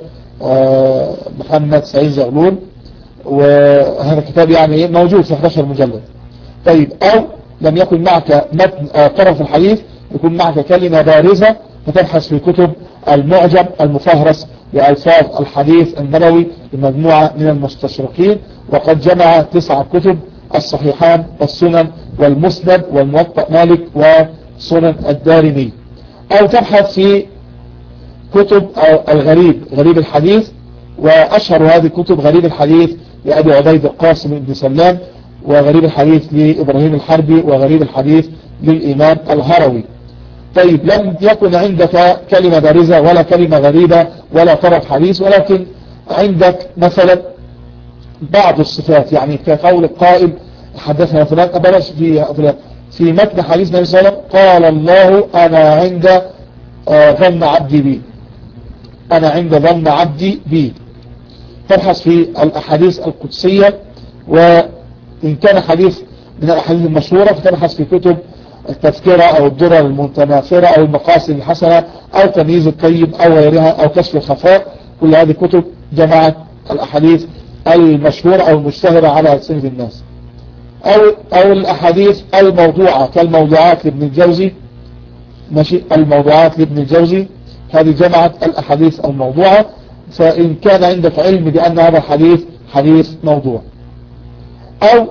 محمد سعيد زغلول، وهذا كتاب يعني موجود في 11 مجلد. طيب، أو لم يكن معك متن طرف الحديث، يكون معك كلمة بارزة فتبحث في كتب المعجم المفهرس بألفاظ الحديث النبوي لمجموعة من المستشرقين، وقد جمع 9 كتب: الصحيحان والسنن والمسند والموطأ مالك وسنن الدارمي. أو تبحث في كتب غريب الحديث، وأشهر هذه الكتب غريب الحديث لأبي عبيد القاسم بن سلام، وغريب الحديث لإبراهيم الحربي، وغريب الحديث للإمام الهروي. طيب، لم يكن عندك كلمة بارزة ولا كلمة غريبة ولا طرف حديث، ولكن عندك مثلا بعض الصفات، يعني كقول القائل حدثنا فلان، أبلاش في متن حديث النبي صلى الله عليه وسلم: قال الله أنا عند ظن عبدي بي، أنا عند ظن عبدي بي. تبحث في الأحاديث القدسية، وإن كان حديث من الأحاديث المشهورة فتبحث في كتب التذكرة أو الدرر المتناثرة أو المقاصد الحسنة أو تمييز الطيب أو غيرها أو كشف الخفاء. كل هذه كتب جمعت الأحاديث المشهورة أو المشتهرة على ألسنة الناس. أو الأحاديث الموضوعة كالموضوعات لابن الجوزي، ماشي، الموضوعات لابن الجوزي هذه جمعت الأحاديث الموضوعة. فإن كان عندك علم بأن هذا الحديث حديث موضوع، أو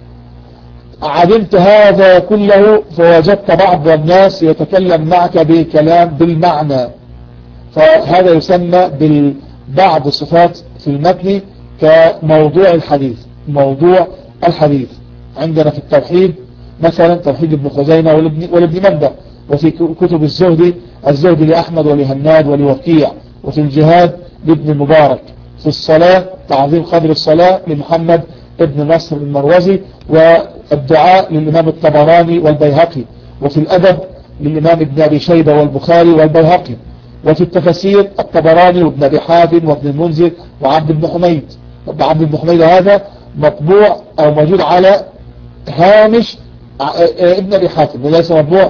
عدمت هذا كله فوجدت بعض الناس يتكلم معك بكلام بالمعنى، فهذا يسمى ببعض صفات في المتن كموضوع الحديث. موضوع الحديث عندنا في التوحيد مثلا توحيد ابن خزيمة والابن مندى، وفي كتب الزهد لأحمد ولهناد ولوكيع، وفي الجهاد لابن المبارك، في الصلاة تعظيم قدر الصلاة لمحمد ابن نصر المروزي، والدعاء للإمام الطبراني والبيهقي، وفي الأدب للإمام ابن أبي شيبة والبخاري والبيهقي، وفي التفسير الطبراني وابن أبي حاتم وابن المنذر وعبد بن حميد. عبد بن حميد هذا مطبوع أو موجود على هامش ابن أبي حاتم، وليس مطبوع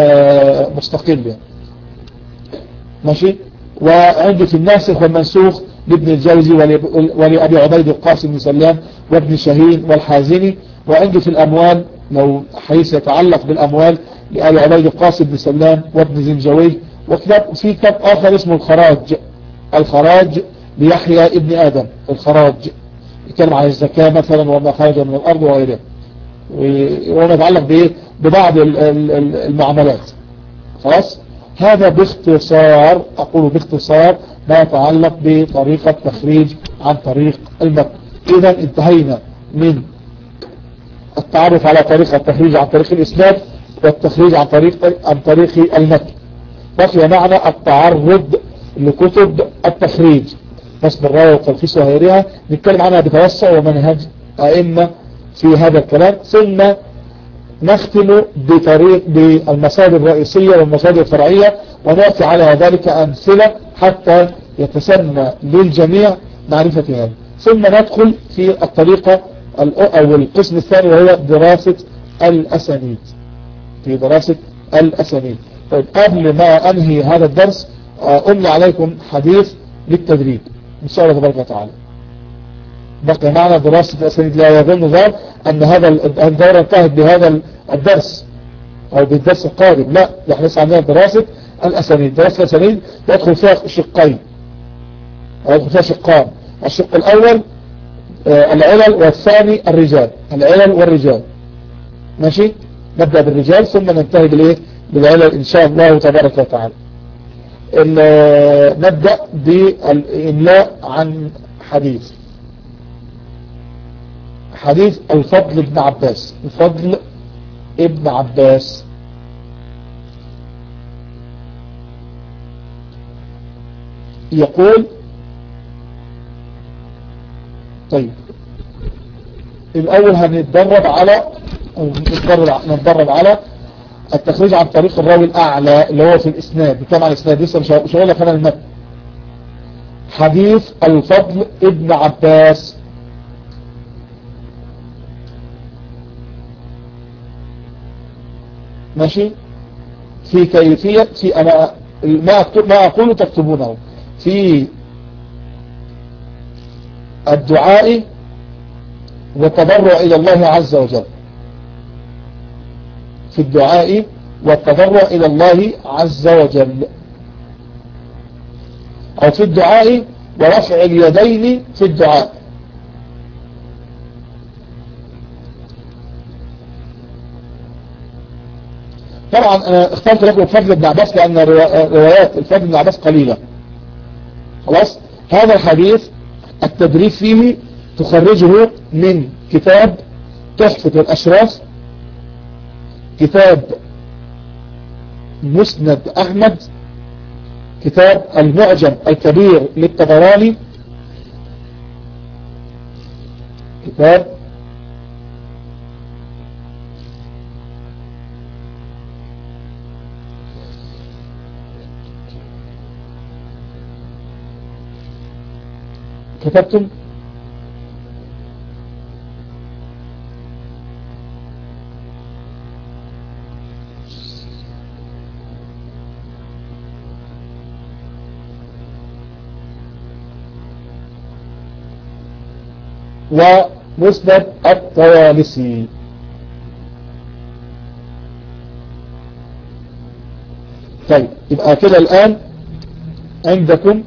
مستقل يعني. ماشي. وعندي في الناسخ والمنسوخ لابن الجوزي ولأبي عبيد القاسم بن سلام وابن شاهين والحازمي. وعندي في الأموال لو حيث يتعلق بالأموال لأبي عبيد القاسم بن سلام وابن زنجوي. وفي كتاب آخر اسمه الخراج ليحيى ابن آدم. الخراج يتكلم عن الزكاة مثلا وما خرج من الأرض وغيره، وما يتعلق ببعض المعاملات. خلاص، هذا باختصار، أقول باختصار ما يتعلق بطريقة تخريج عن طريق المتن. إذا انتهينا من التعرف على طريقة التخريج عن طريق الإسناد والتخريج عن طريق المتن. بقي معنا التعرض لكتب التخريج، نصب الراية والتلخيص وغيرها، نتكلم عنها بتوسع ومنهج أئمة في هذا الكلام، ثم نختم بالمصادر الرئيسية والمصادر الفرعية، ونأتي على ذلك أمثلة حتى يتسنى للجميع معرفة هذا. ثم ندخل في الطريقة أو القسم الثاني وهو دراسة الأسانيد. في دراسة الأسانيد. طيب، قبل ما أنهي هذا الدرس أملي عليكم حديث للتدريب إن شاء الله تبارك وتعالى. بقي معنا دراسة الأسانيد. لا يظن ذلك أن هذا الدورة انتهت بهذا الدرس أو بالدرس القادم، لا، نحن لسه عندنا دراسة الأسانيد. دراسة الأسانيد يدخل فيها شقين أو يدخل فيها شقان. الشق الأول العلل، والثاني الرجال. العلل والرجال. ماشي، نبدأ بالرجال ثم ننتهي بالعلل إن شاء الله تبارك وتعالى. نبدأ بالإملاء عن حديث الفضل بن عباس. الفضل ابن عباس يقول: طيب الأول هنتدرب على التخريج عن طريق الراوي الأعلى اللي هو في الإسناد. بكام عن الإسناد لسه مش هقول لك أنا المتن. حديث الفضل ابن عباس. ماشي. في كيفية في أنا ما أقوله تكتبونه في الدعاء والتضرع إلى الله عز وجل. في الدعاء والتضرع إلى الله عز وجل، أو في الدعاء ورفع اليدين في الدعاء. طبعا أنا اخترت لكم الفضل ابن عباس لأن روايات الفضل ابن عباس قليلة. خلاص. هذا الحديث التدريب فيه تخرجه من كتاب تحفة الأشراف، كتاب مسند أحمد، كتاب المعجم الكبير للطبراني، كتاب كتبتم ومسند الطيالسي. طيب يبقى كده الآن عندكم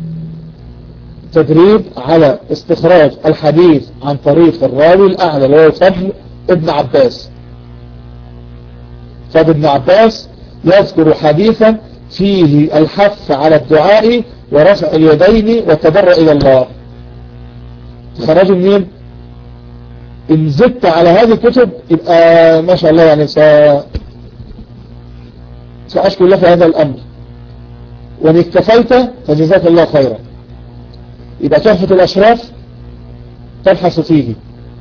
تدريب على استخراج الحديث عن طريق الراوي الأعلى اللي هو فضل ابن عباس. فضل ابن عباس يذكر حديثا فيه الحث على الدعاء ورفع اليدين والتضرع إلى الله. تخرجوا منين؟ إن زدت على هذه الكتب يبقى ما شاء الله يعني سأشكر لك هذا الأمر، وإن اكتفيت فجزاك الله خيرا. يبقى تحفة الأشراف تبحث فيه،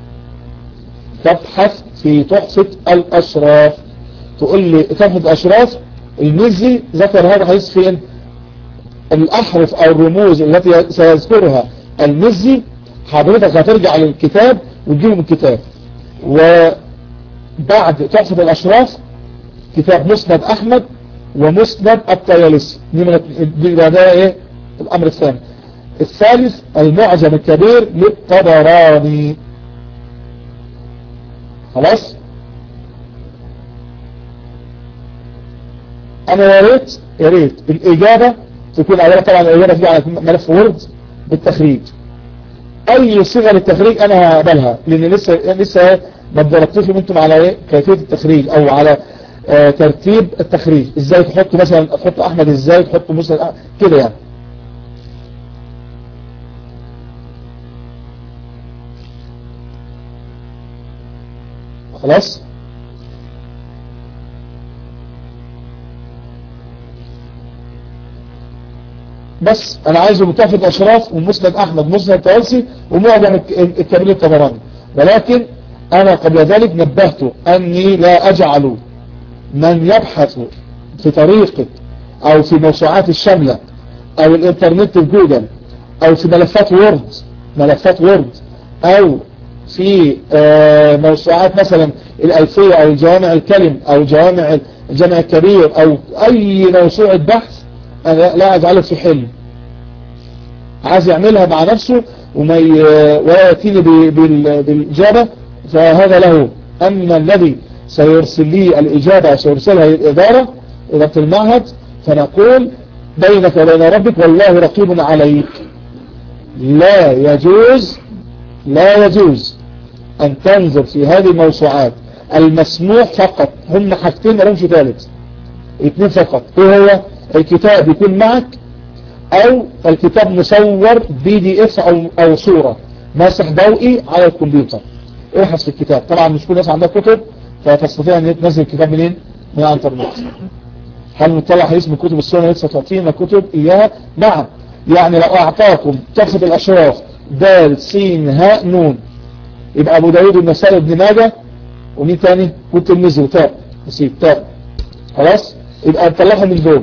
تبحث في تحفة الأشراف. تقول لي تحفة الأشراف المزي ذكر هذا الحديث فين؟ الأحرف أو الرموز التي سيذكرها المزي حضرتك هترجع للكتاب وتجيبه من الكتاب. وبعد تحفة الأشراف كتاب مسند أحمد ومسند الطيالسي. ده ايه الأمر الثاني. الثالث المعجم الكبير للطبراني. خلاص. أنا يا ريت الإجابة تكون أولا طبعا الإجابة تجي على ملف وورد بالتخريج. أي صيغة للتخريج أنا هقبلها، لأن لسه ما اتدربتوش انتم على كيفية التخريج أو على ترتيب التخريج. إزاي تحطوا مثلا تحطوا أحمد، إزاي تحطوا مسند كده يعني. خلاص. بس انا عايزه متحفة الاشراف ومسند احمد مسند الطيالسي ومعجم الكبير الطبراني. ولكن انا قبل ذلك نبهته اني لا اجعل من يبحث في طريقة او في موسوعات الشاملة او الانترنت الجوجل او في ملفات وورد او في موسوعات مثلا الألفية او جوامع الكلم او جوامع الجامع الكبير او اي موسوعة بحث، أنا لا أجعله في حلم. عايز يعملها مع نفسه ولا يأتيني بالإجابة فهذا له. أما الذي سيرسل لي الإجابة سيرسلها للإدارة إدارة المعهد فنقول بينك وبين ربك والله رقيب عليك. لا يجوز أن تنظر في هذه الموسوعات. المسموح فقط هم حاجتين ما لهمش ثالث، 2 فقط. ايه هو؟ الكتاب يكون معك او الكتاب مصور PDF او صورة مسح ضوئي على الكمبيوتر. ابحث في الكتاب. طبعا مش كل الناس عندها كتب فتستطيع ان تنزل الكتاب منين؟ من الانترنت. هل نطلع حديث من كتب السنة لسه تعطينا كتب اياها؟ نعم. يعني لو اعطاكم تحفة الاشراف دال سين هاء نون. يبقى أبو داود والنسائي وابن ماجه ومين تاني؟ والترمذي وتاء نسيب تاء. خلاص يبقى نطلعها من دول.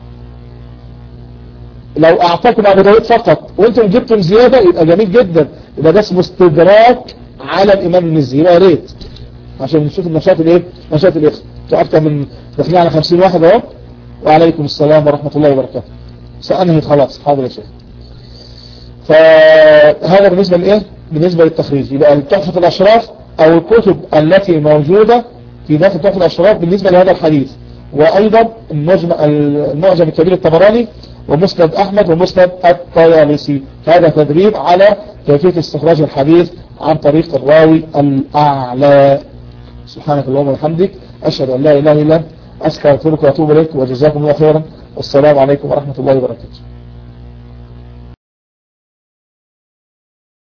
لو أعطاكم أبو داود فقط وانتم جبتم زيادة يبقى جميل جدا، يبقى ده اسمه استدراك على الإمام المزي. يبقى يا ريت عشان نشوف النشاط الايه؟ نشاط الإخوة. أكثر من داخلين على 50 واحد اهو. وعليكم السلام ورحمة الله وبركاته. سأنهي خلاص. حاضر يا شيخ. فهذا بالنسبة لإيه؟ بالنسبة للتخريج. يبقى تحفة الأشراف أو الكتب التي موجودة في داخل تحفة الأشراف بالنسبة لهذا الحديث، وأيضا المعجم الكبير الطبراني ومسند أحمد ومسند الطيالسي. هذا تدريب على كيفية استخراج الحديث عن طريق الراوي الأعلى. سبحانك اللهم وبحمدك، أشهد أن لا إله إلا أنت، أستغفرك وأتوب إليك، وجزاكم الله خيرا، والسلام عليكم ورحمة الله وبركاته.